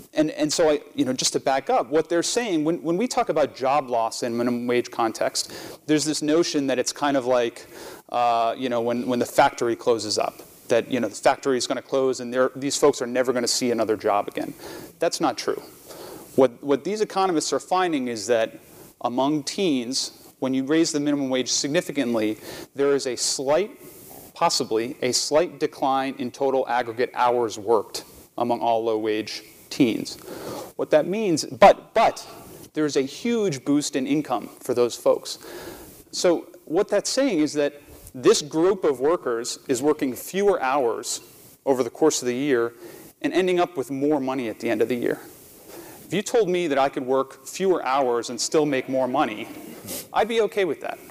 I, just to back up, what they're saying, when we talk about job loss in minimum wage context, there's this notion that it's kind of like, when the factory closes up. That the factory is going to close and these folks are never going to see another job again. That's not true. What these economists are finding is that among teens, when you raise the minimum wage significantly, there is possibly a slight decline in total aggregate hours worked among all low-wage teens. What that means, but there's a huge boost in income for those folks. So what that's saying is that this group of workers is working fewer hours over the course of the year and ending up with more money at the end of the year. If you told me that I could work fewer hours and still make more money, I'd be okay with that.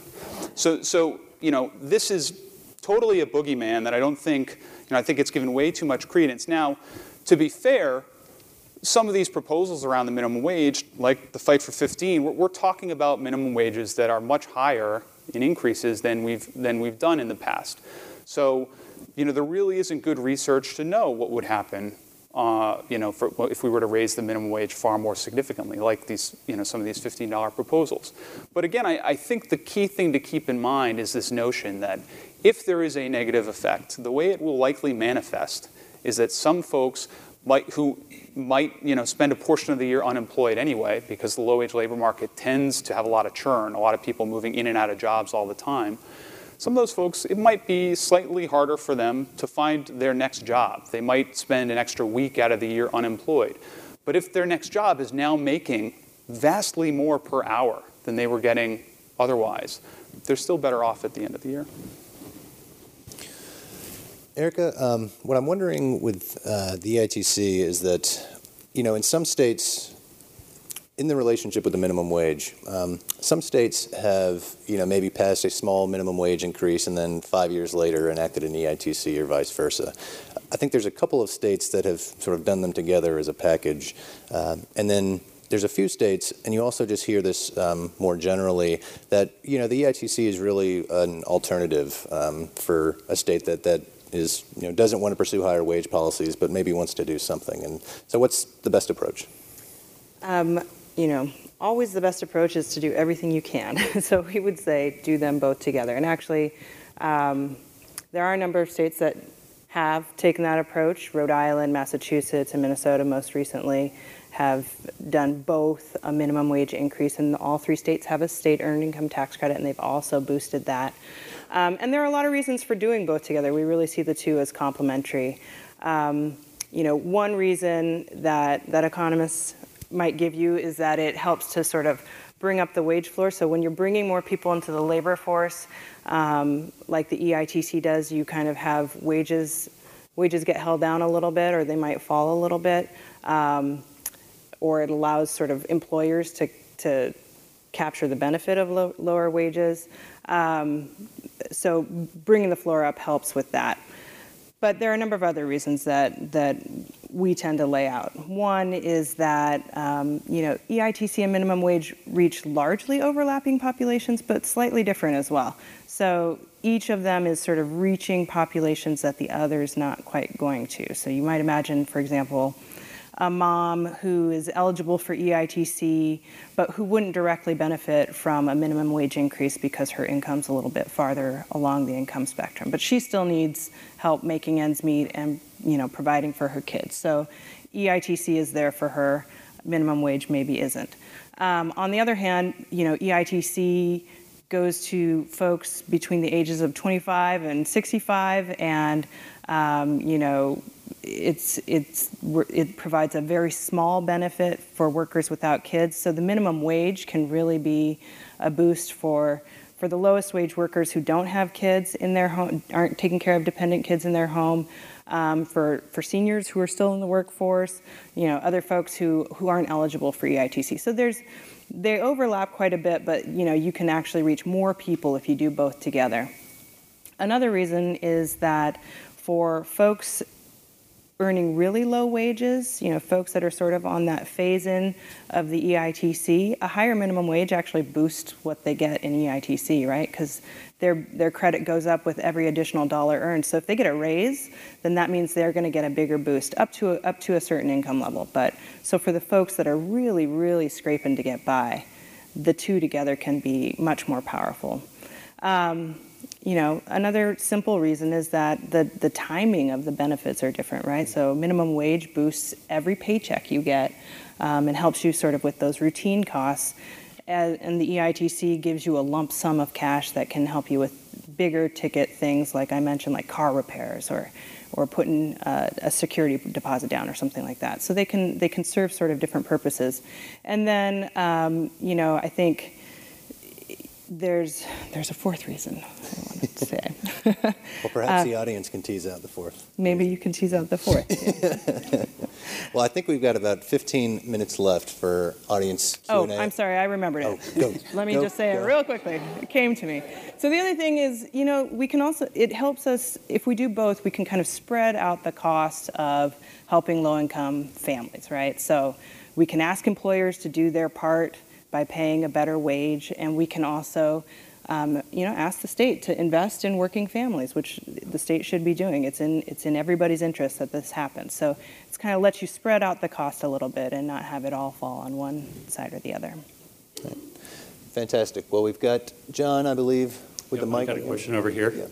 So this is totally a boogeyman that I don't think, I think it's given way too much credence. Now, to be fair, some of these proposals around the minimum wage, like the Fight for 15, we're talking about minimum wages that are much higher in increases than we've done in the past. So, there really isn't good research to know what would happen, if we were to raise the minimum wage far more significantly, like these, some of these $15 proposals. But again, I think the key thing to keep in mind is this notion that if there is a negative effect, the way it will likely manifest is that some folks who might spend a portion of the year unemployed anyway, because the low-wage labor market tends to have a lot of churn, a lot of people moving in and out of jobs all the time. Some of those folks, it might be slightly harder for them to find their next job. They might spend an extra week out of the year unemployed. But if their next job is now making vastly more per hour than they were getting otherwise, they're still better off at the end of the year. Erica, what I'm wondering with the EITC is that in some states, in the relationship with the minimum wage, some states have, maybe passed a small minimum wage increase and then 5 years later enacted an EITC or vice versa. I think there's a couple of states that have sort of done them together as a package. And then there's a few states, and you also just hear this more generally, that, the EITC is really an alternative for a state that is, doesn't want to pursue higher wage policies, but maybe wants to do something. And so what's the best approach? Always the best approach is to do everything you can. So we would say do them both together. And actually, there are a number of states that have taken that approach. Rhode Island, Massachusetts, and Minnesota most recently have done both a minimum wage increase, and all 3 states have a state earned income tax credit, and they've also boosted that. And there are a lot of reasons for doing both together. We really see the two as complementary. One reason that economists might give you is that it helps to sort of bring up the wage floor. So when you're bringing more people into the labor force, like the EITC does, you kind of have wages get held down a little bit, or they might fall a little bit, or it allows sort of employers to capture the benefit of lower wages. So bringing the floor up helps with that. But there are a number of other reasons that we tend to lay out. One is that, EITC and minimum wage reach largely overlapping populations, but slightly different as well. So each of them is sort of reaching populations that the other is not quite going to. So you might imagine, for example, a mom who is eligible for EITC, but who wouldn't directly benefit from a minimum wage increase because her income's a little bit farther along the income spectrum. But she still needs help making ends meet and, providing for her kids. So EITC is there for her, minimum wage maybe isn't. On the other hand, EITC goes to folks between the ages of 25 and 65, and, it provides a very small benefit for workers without kids. So the minimum wage can really be a boost for the lowest wage workers who don't have kids in their home, aren't taking care of dependent kids in their home, for seniors who are still in the workforce, other folks who aren't eligible for EITC. So they overlap quite a bit, but you can actually reach more people if you do both together. Another reason is that for folks earning really low wages, folks that are sort of on that phase-in of the EITC, a higher minimum wage actually boosts what they get in EITC, right? Because their credit goes up with every additional dollar earned. So if they get a raise, then that means they're going to get a bigger boost up to a certain income level. But so for the folks that are really, really scraping to get by, the two together can be much more powerful. Another simple reason is that the timing of the benefits are different, right? So minimum wage boosts every paycheck you get and helps you sort of with those routine costs. And the EITC gives you a lump sum of cash that can help you with bigger ticket things, like I mentioned, like car repairs or putting a security deposit down or something like that. So they can serve sort of different purposes. And then, I think there's a fourth reason I wanted to say. Well, perhaps the audience can tease out the fourth. Maybe you can tease out the fourth. Yeah. Well, I think we've got about 15 minutes left for audience Q&A. Oh, I'm sorry, I remembered it. Go. Let me just say it real quickly. It came to me. So the other thing is, we can also, it helps us, if we do both, we can kind of spread out the cost of helping low-income families, right? So we can ask employers to do their part by paying a better wage, and we can also, ask the state to invest in working families, which the state should be doing. It's in everybody's interest that this happens. So it's kind of lets you spread out the cost a little bit and not have it all fall on one side or the other. Right. Fantastic. Well, we've got John, I believe, with the mic. I've got a question over here. Yeah.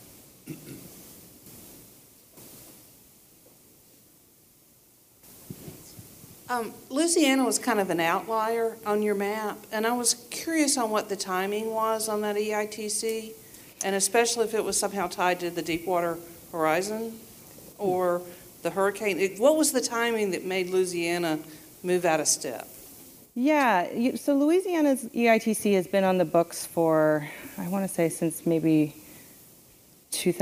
Louisiana was kind of an outlier on your map, and I was curious on what the timing was on that EITC, and especially if it was somehow tied to the Deepwater Horizon or the hurricane. What was the timing that made Louisiana move out of step? Yeah, so Louisiana's EITC has been on the books for, I want to say, since maybe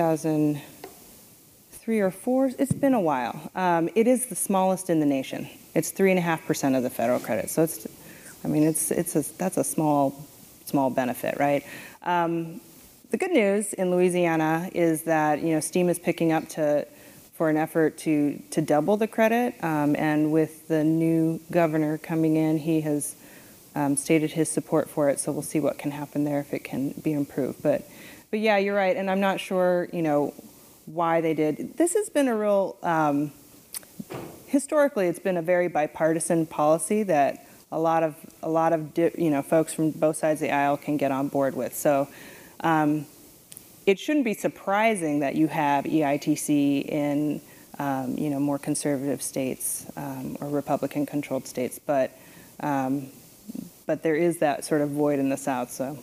2003 or 4. It's been a while. It is the smallest in the nation. It's 3.5% of the federal credit. So that's a small benefit, right? The good news in Louisiana is that steam is picking up for an effort to double the credit, and with the new governor coming in, he has stated his support for it. So we'll see what can happen there if it can be improved. But yeah, you're right, and I'm not sure why they did. This has been a real historically, it's been a very bipartisan policy that a lot of folks from both sides of the aisle can get on board with. So it shouldn't be surprising that you have EITC in more conservative states or Republican-controlled states, but there is that sort of void in the South. So,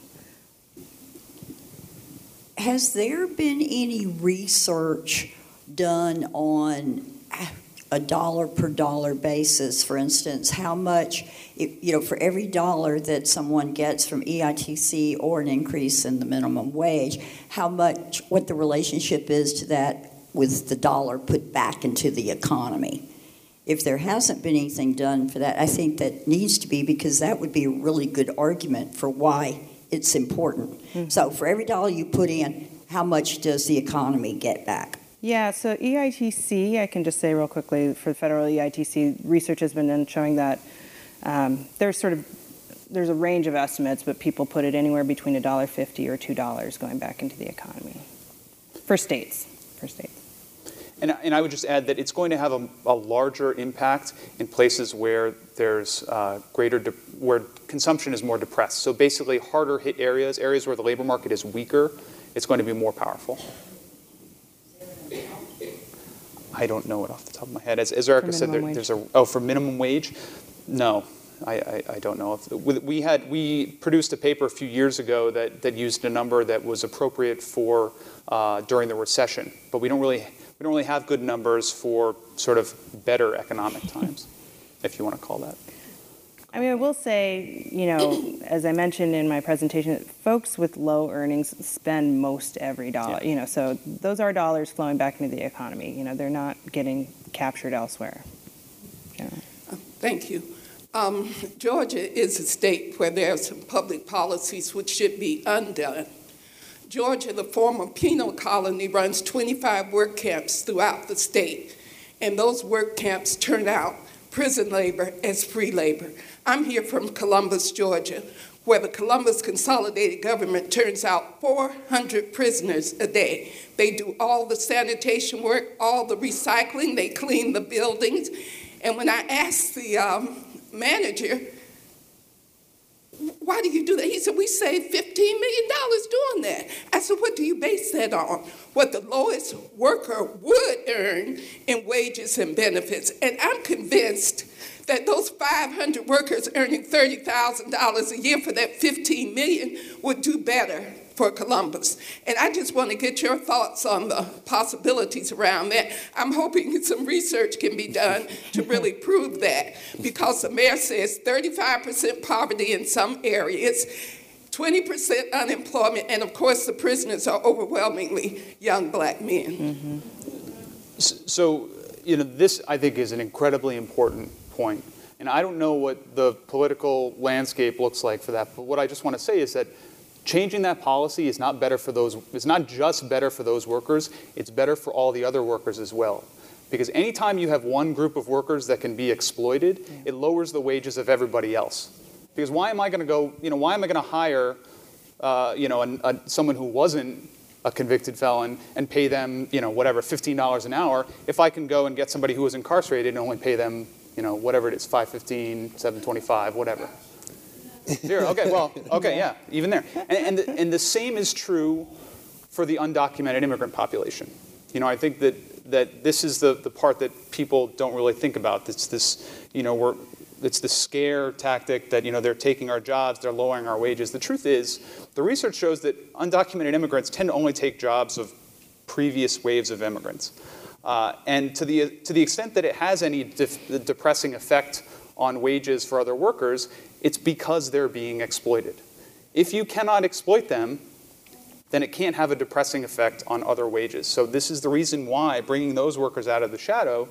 has there been any research done on a dollar per dollar basis? For instance, how much, for every dollar that someone gets from EITC or an increase in the minimum wage, what the relationship is to that with the dollar put back into the economy? If there hasn't been anything done for that, I think that needs to be, because that would be a really good argument for why it's important. Mm-hmm. So for every dollar you put in, how much does the economy get back? Yeah, so EITC, I can just say real quickly, for the federal EITC, research has been done showing that there's a range of estimates, but people put it anywhere between $1.50 or $2 going back into the economy for states. And I would just add that it's going to have a larger impact in places where there's where consumption is more depressed. So basically, harder hit areas where the labor market is weaker, it's going to be more powerful. I don't know it off the top of my head. As Erica said, for minimum wage? No, I don't know. We produced a paper a few years ago that used a number that was appropriate for during the recession, but we don't really have good numbers for sort of better economic times, if you want to call that. I mean, I will say, as I mentioned in my presentation, folks with low earnings spend most every dollar, Yeah. So those are dollars flowing back into the economy. They're not getting captured elsewhere. Thank you. Georgia is a state where there are some public policies which should be undone. Georgia, the former penal colony, runs 25 work camps throughout the state, and those work camps turn out prison labor as free labor. I'm here from Columbus, Georgia, where the Columbus Consolidated Government turns out 400 prisoners a day. They do all the sanitation work, all the recycling, they clean the buildings. And when I asked the manager, why do you do that? He said, we saved $15 million doing that. I said, what do you base that on? What the lowest worker would earn in wages and benefits. And I'm convinced that those 500 workers earning $30,000 a year for that $15 million would do better for Columbus. And I just want to get your thoughts on the possibilities around that. I'm hoping some research can be done to really prove that, because the mayor says 35% poverty in some areas, 20% unemployment, and of course the prisoners are overwhelmingly young black men. Mm-hmm. So, this I think is an incredibly important point. And I don't know what the political landscape looks like for that, but what I just want to say is that changing that policy is not better for those. It's not just better for those workers. It's better for all the other workers as well. Because anytime you have one group of workers that can be exploited, it lowers the wages of everybody else. Because why am I going to hire, someone who wasn't a convicted felon and pay them, $15 an hour, if I can go and get somebody who was incarcerated and only pay them, whatever it is, $5.15, $7.25, whatever. Zero. Okay. Well. Okay. Yeah. Even there. And the same is true for the undocumented immigrant population. I think that this is the part that people don't really think about. It's this. It's the scare tactic that they're taking our jobs, they're lowering our wages. The truth is, the research shows that undocumented immigrants tend to only take jobs of previous waves of immigrants, and to the extent that it has any depressing effect on wages for other workers, it's because they're being exploited. If you cannot exploit them, then it can't have a depressing effect on other wages. So this is the reason why bringing those workers out of the shadow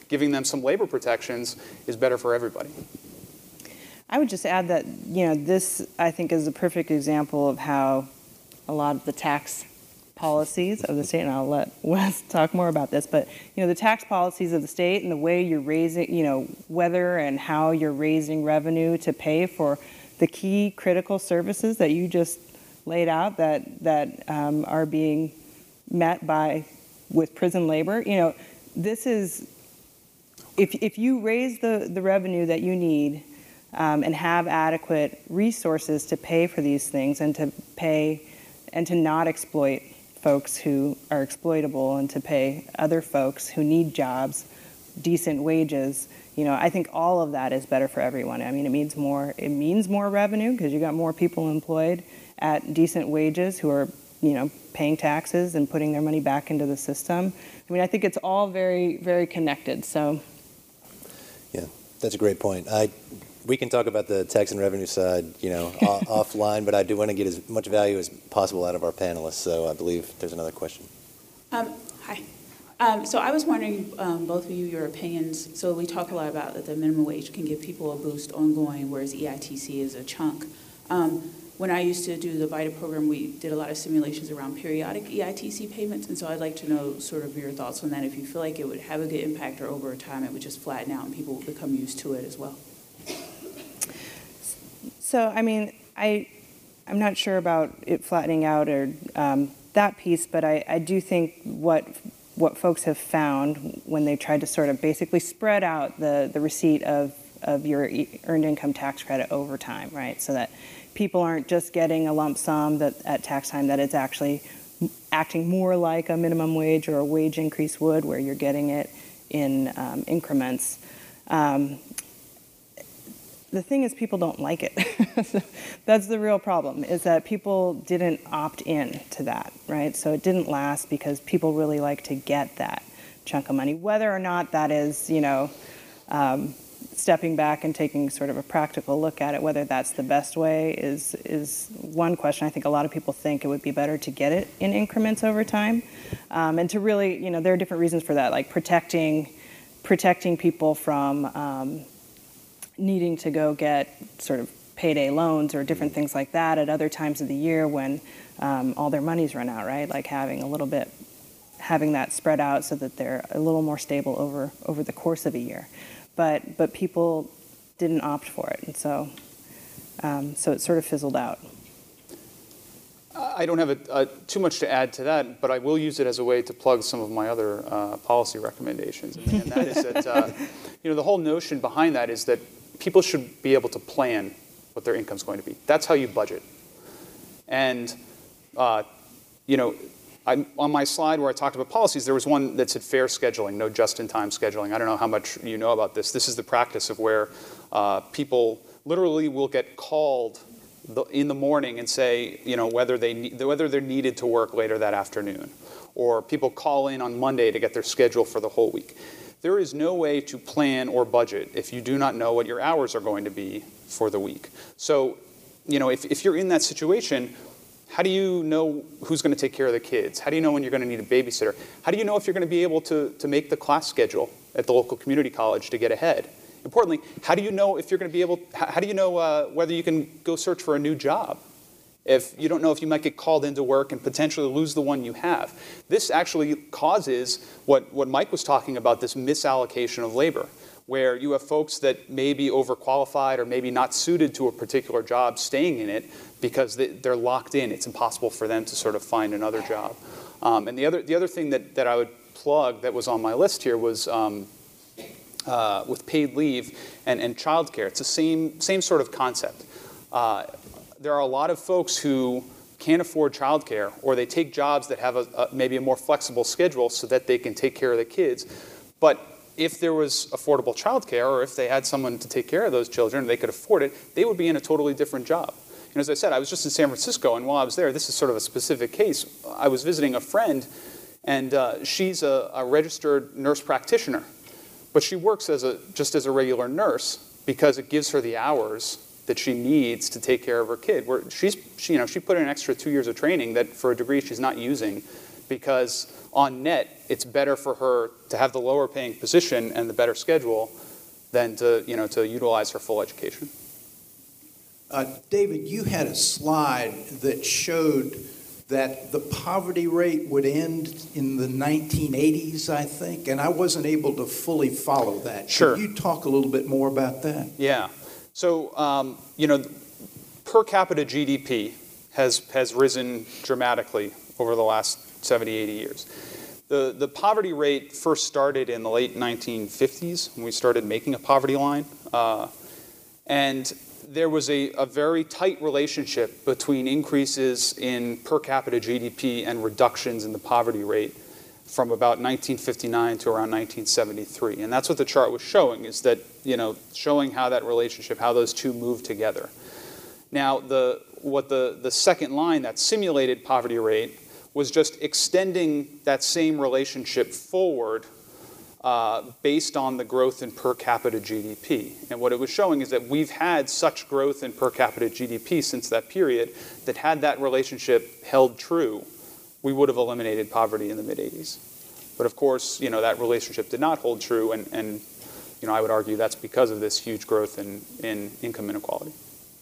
giving them some labor protections is better for everybody. I would just add that, this, I think, is a perfect example of how a lot of the tax policies of the state, and I'll let Wes talk more about this, but, the tax policies of the state and the way you're raising, whether and how you're raising revenue to pay for the key critical services that you just laid out that are being met with prison labor. This is, if you raise the revenue that you need and have adequate resources to pay for these things and to not exploit folks who are exploitable and to pay other folks who need jobs decent wages, I think all of that is better for everyone. I mean, it means more revenue because you got more people employed at decent wages who are, paying taxes and putting their money back into the system. I mean, I think it's all very, very connected. So, yeah, that's a great point. We can talk about the tax and revenue side, offline, but I do want to get as much value as possible out of our panelists. So I believe there's another question. Hi. So I was wondering, both of you, your opinions. So we talk a lot about that the minimum wage can give people a boost ongoing, whereas EITC is a chunk. When I used to do the VITA program, we did a lot of simulations around periodic EITC payments, and so I'd like to know sort of your thoughts on that, if you feel like it would have a good impact or over time it would just flatten out and people would become used to it as well. So I mean, I'm not sure about it flattening out or that piece, but I do think what folks have found when they tried to sort of basically spread out the receipt of your earned income tax credit over time, right? So that people aren't just getting a lump sum that at tax time, that it's actually acting more like a minimum wage or a wage increase would, where you're getting it in increments. The thing is, people don't like it. That's the real problem, is that people didn't opt in to that, right? So it didn't last because people really like to get that chunk of money. Whether or not that is, stepping back and taking sort of a practical look at it, whether that's the best way is one question. I think a lot of people think it would be better to get it in increments over time. And to really, there are different reasons for that, like protecting people from needing to go get sort of payday loans or different things like that at other times of the year when all their money's run out, right? Like having that spread out so that they're a little more stable over the course of a year. But people didn't opt for it, and so it sort of fizzled out. I don't have too much to add to that, but I will use it as a way to plug some of my other policy recommendations. And that is that the whole notion behind that is that people should be able to plan what their income's going to be. That's how you budget. And on my slide where I talked about policies, there was one that said fair scheduling, no just-in-time scheduling. I don't know how much you know about this. This is the practice of where people literally will get called in the morning and say, whether they're needed to work later that afternoon, or people call in on Monday to get their schedule for the whole week. There is no way to plan or budget if you do not know what your hours are going to be for the week. So, if you're in that situation, how do you know who's going to take care of the kids? How do you know when you're going to need a babysitter? How do you know if you're going to be able to make the class schedule at the local community college to get ahead? Importantly, how do you know if you're going to be able? How do you know whether you can go search for a new job? If you don't know if you might get called into work and potentially lose the one you have. This actually causes what Mike was talking about, this misallocation of labor, where you have folks that may be overqualified or maybe not suited to a particular job staying in it because they're locked in. It's impossible for them to sort of find another job. And the other thing that I would plug that was on my list here was with paid leave and childcare. It's the same sort of concept. There are a lot of folks who can't afford childcare, or they take jobs that have maybe a more flexible schedule so that they can take care of the kids. But if there was affordable childcare, or if they had someone to take care of those children, they could afford it, they would be in a totally different job. And as I said, I was just in San Francisco, and while I was there, this is sort of a specific case. I was visiting a friend, and she's a registered nurse practitioner, but she works just as a regular nurse because it gives her the hours that she needs to take care of her kid. She put in an extra 2 years of training that for a degree she's not using because on net, it's better for her to have the lower paying position and the better schedule than to utilize her full education. David, you had a slide that showed that the poverty rate would end in the 1980s, I think, and I wasn't able to fully follow that. Sure. Could you talk a little bit more about that? Yeah. So, per capita GDP has risen dramatically over the last 70, 80 years. The poverty rate first started in the late 1950s when we started making a poverty line. And there was a very tight relationship between increases in per capita GDP and reductions in the poverty rate from about 1959 to around 1973. And that's what the chart was showing, is that, showing how that relationship, how those two move together. Now, the second line, that simulated poverty rate, was just extending that same relationship forward based on the growth in per capita GDP. And what it was showing is that we've had such growth in per capita GDP since that period that had that relationship held true, we would have eliminated poverty in the mid-'80s. But of course, that relationship did not hold true, and I would argue that's because of this huge growth in income inequality.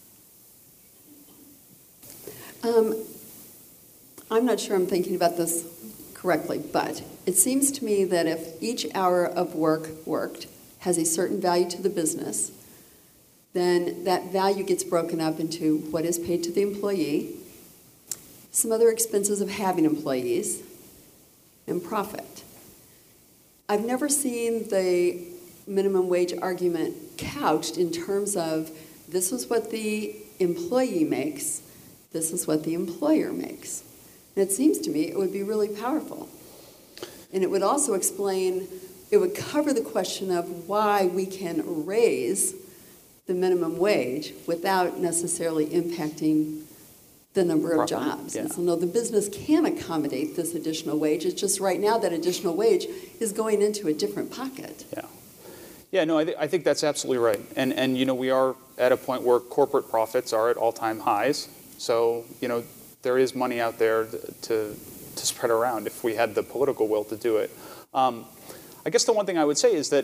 I'm not sure I'm thinking about this correctly, but it seems to me that if each hour of work worked has a certain value to the business, then that value gets broken up into what is paid to the employee, some other expenses of having employees, and profit. I've never seen the minimum wage argument couched in terms of this is what the employee makes, this is what the employer makes. And it seems to me it would be really powerful. And it would also explain, it would cover the question of why we can raise the minimum wage without necessarily impacting the number of jobs. Yeah. And so, no, the business can accommodate this additional wage. It's just right now that additional wage is going into a different pocket. Yeah. Yeah, no, I think that's absolutely right. And we are at a point where corporate profits are at all-time highs. So, there is money out there to spread around if we had the political will to do it. I guess the one thing I would say is that,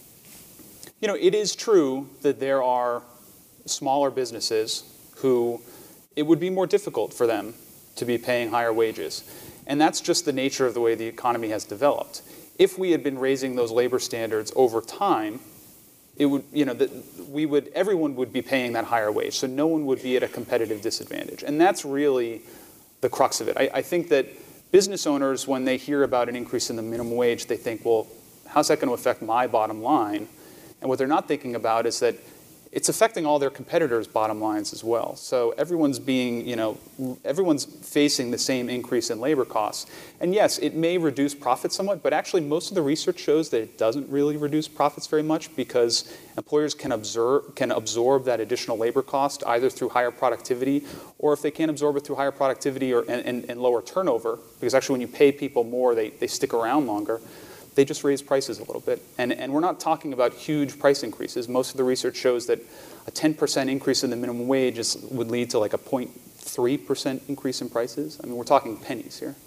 it is true that there are smaller businesses who it would be more difficult for them to be paying higher wages. And that's just the nature of the way the economy has developed. If we had been raising those labor standards over time, it would, everyone would be paying that higher wage, so no one would be at a competitive disadvantage. And that's really the crux of it. I think that business owners, when they hear about an increase in the minimum wage, they think, well, how's that going to affect my bottom line? And what they're not thinking about is that it's affecting all their competitors' bottom lines as well. So everyone's facing the same increase in labor costs. And yes, it may reduce profits somewhat, but actually most of the research shows that it doesn't really reduce profits very much because employers can absorb that additional labor cost either through higher productivity, or if they can't absorb it through higher productivity and lower turnover, because actually when you pay people more, they stick around longer. They just raise prices a little bit. And we're not talking about huge price increases. Most of the research shows that a 10% increase in the minimum wage would lead to like a 0.3% increase in prices. I mean, we're talking pennies here.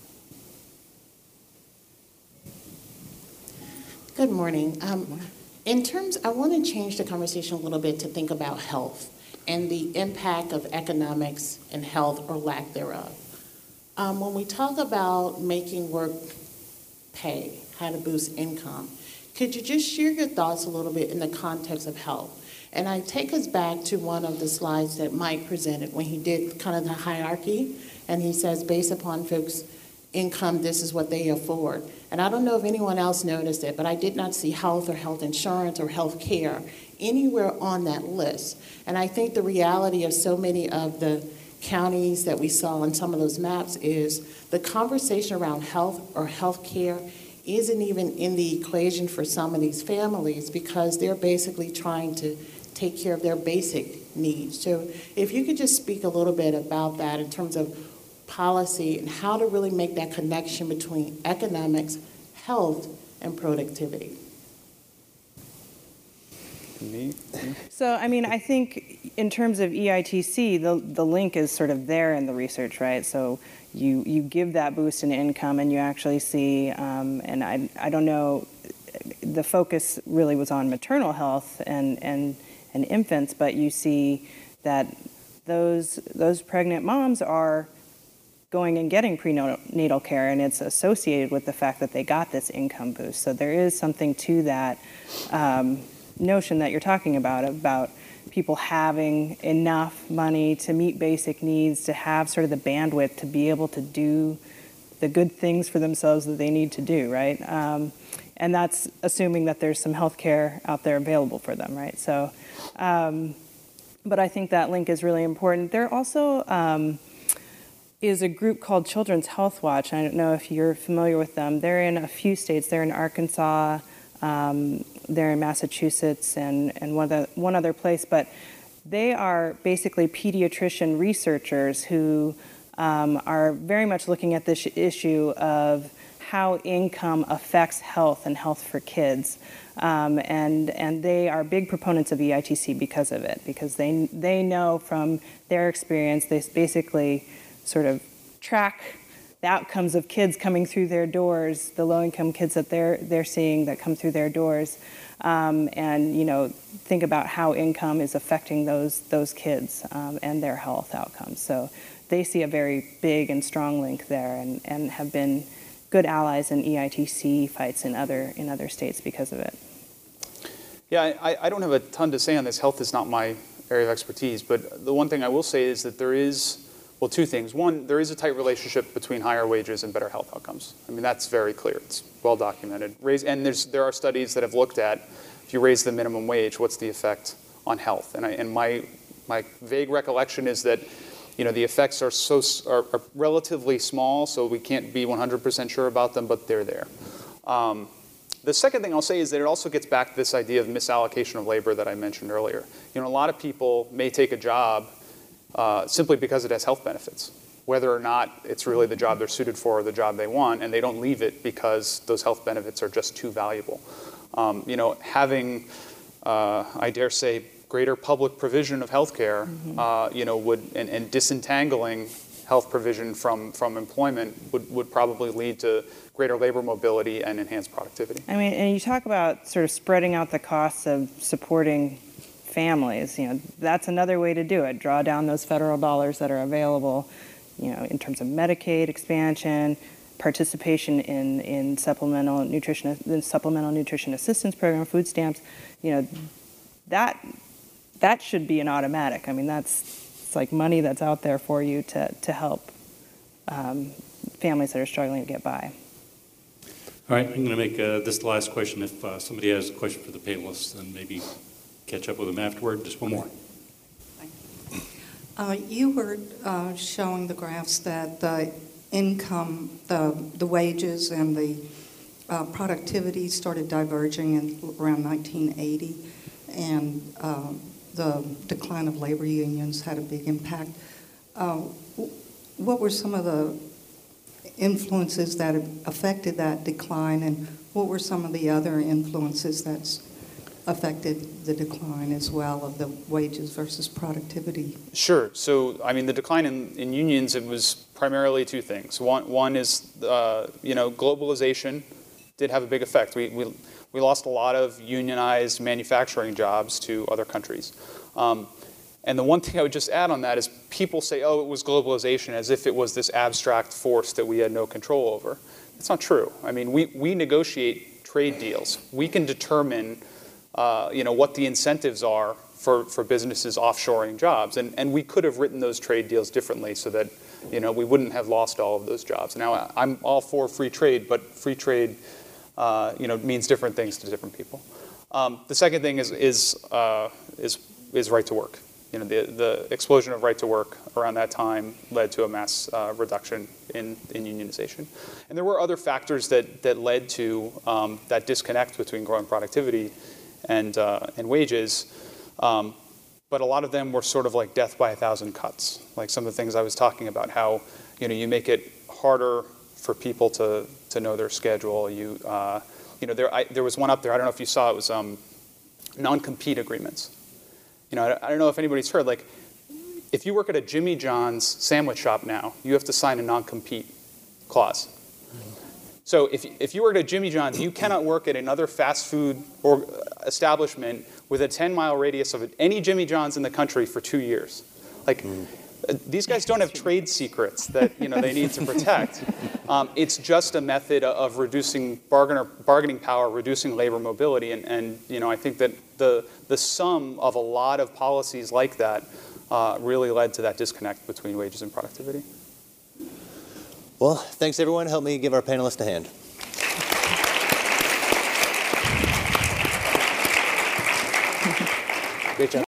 Good morning. I want to change the conversation a little bit to think about health and the impact of economics and health or lack thereof. When we talk about making work pay, how to boost income, could you just share your thoughts a little bit in the context of health? And I take us back to one of the slides that Mike presented when he did kind of the hierarchy, and he says based upon folks' income, this is what they afford. And I don't know if anyone else noticed it, but I did not see health or health insurance or health care anywhere on that list. And I think the reality of so many of the counties that we saw on some of those maps is the conversation around health or health care isn't even in the equation for some of these families because they're basically trying to take care of their basic needs. So if you could just speak a little bit about that in terms of policy and how to really make that connection between economics, health, and productivity. Me? So, I mean, I think in terms of EITC, the link is sort of there in the research, right? So you give that boost in income and you actually see, and I don't know, the focus really was on maternal health and infants, but you see that those pregnant moms are going and getting prenatal care, and it's associated with the fact that they got this income boost. So there is something to that notion that you're talking about people having enough money to meet basic needs, to have sort of the bandwidth to be able to do the good things for themselves that they need to do, right? And that's assuming that there's some health care out there available for them, right? So, but I think that link is really important. There also is a group called Children's Health Watch. I don't know if you're familiar with them. They're in a few states. They're in Arkansas, they're in Massachusetts, and one other place. But they are basically pediatrician researchers who are very much looking at this issue of how income affects health and health for kids. And they are big proponents of EITC because of it, because they know from their experience, they basically sort of track the outcomes of kids coming through their doors, the low-income kids that they're seeing that come through their doors, and think about how income is affecting those kids and their health outcomes. So they see a very big and strong link there, and have been good allies in EITC fights in other states because of it. Yeah, I don't have a ton to say on this. Health is not my area of expertise, but the one thing I will say is that there is, well, two things. One, there is a tight relationship between higher wages and better health outcomes. I mean, that's very clear. It's well documented. And there are studies that have looked at, if you raise the minimum wage, what's the effect on health? And my vague recollection is that the effects are relatively small, so we can't be 100% sure about them, but they're there. The second thing I'll say is that it also gets back to this idea of misallocation of labor that I mentioned earlier. A lot of people may take a job simply because it has health benefits, whether or not it's really the job they're suited for or the job they want, and they don't leave it because those health benefits are just too valuable. Having, I dare say, greater public provision of health care, and disentangling health provision from employment would probably lead to greater labor mobility and enhanced productivity. I mean, and you talk about sort of spreading out the costs of supporting families. That's another way to do it. Draw down those federal dollars that are available, in terms of Medicaid expansion, participation in supplemental nutrition assistance program, food stamps. That should be an automatic. I mean, it's like money that's out there for you to help families that are struggling to get by. All right, I'm going to make this the last question. If somebody has a question for the panelists, then maybe catch up with them afterward. Just one more. You were showing the graphs that the income, the wages and the productivity started diverging in around 1980, and the decline of labor unions had a big impact. What were some of the influences that affected that decline, and what were some of the other influences that's affected the decline as well of the wages versus productivity? Sure. So, I mean, the decline in unions, it was primarily two things. One is, globalization did have a big effect. We lost a lot of unionized manufacturing jobs to other countries. And the one thing I would just add on that is people say, oh, it was globalization, as if it was this abstract force that we had no control over. That's not true. I mean, we negotiate trade deals. We can determine what the incentives are for businesses offshoring jobs. And we could have written those trade deals differently so that, we wouldn't have lost all of those jobs. Now, I'm all for free trade, but free trade, means different things to different people. The second thing is right to work. The explosion of right to work around that time led to a mass reduction in unionization. And there were other factors that led to that disconnect between growing productivity and wages. But a lot of them were sort of like death by a thousand cuts, like some of the things I was talking about, how you make it harder for people to know their schedule. There was one up there, I don't know if you saw it, was non-compete agreements. You know, I don't know if anybody's heard, like, if you work at a Jimmy John's sandwich shop now, you have to sign a non-compete clause. So if you work at a Jimmy John's, you cannot work at another fast food or establishment with a 10-mile radius of any Jimmy John's in the country for 2 years. Like, these guys don't have trade secrets that they need to protect. It's just a method of reducing bargaining power, reducing labor mobility, and I think that the sum of a lot of policies like that really led to that disconnect between wages and productivity. Well, thanks everyone. Help me give our panelists a hand. Great job.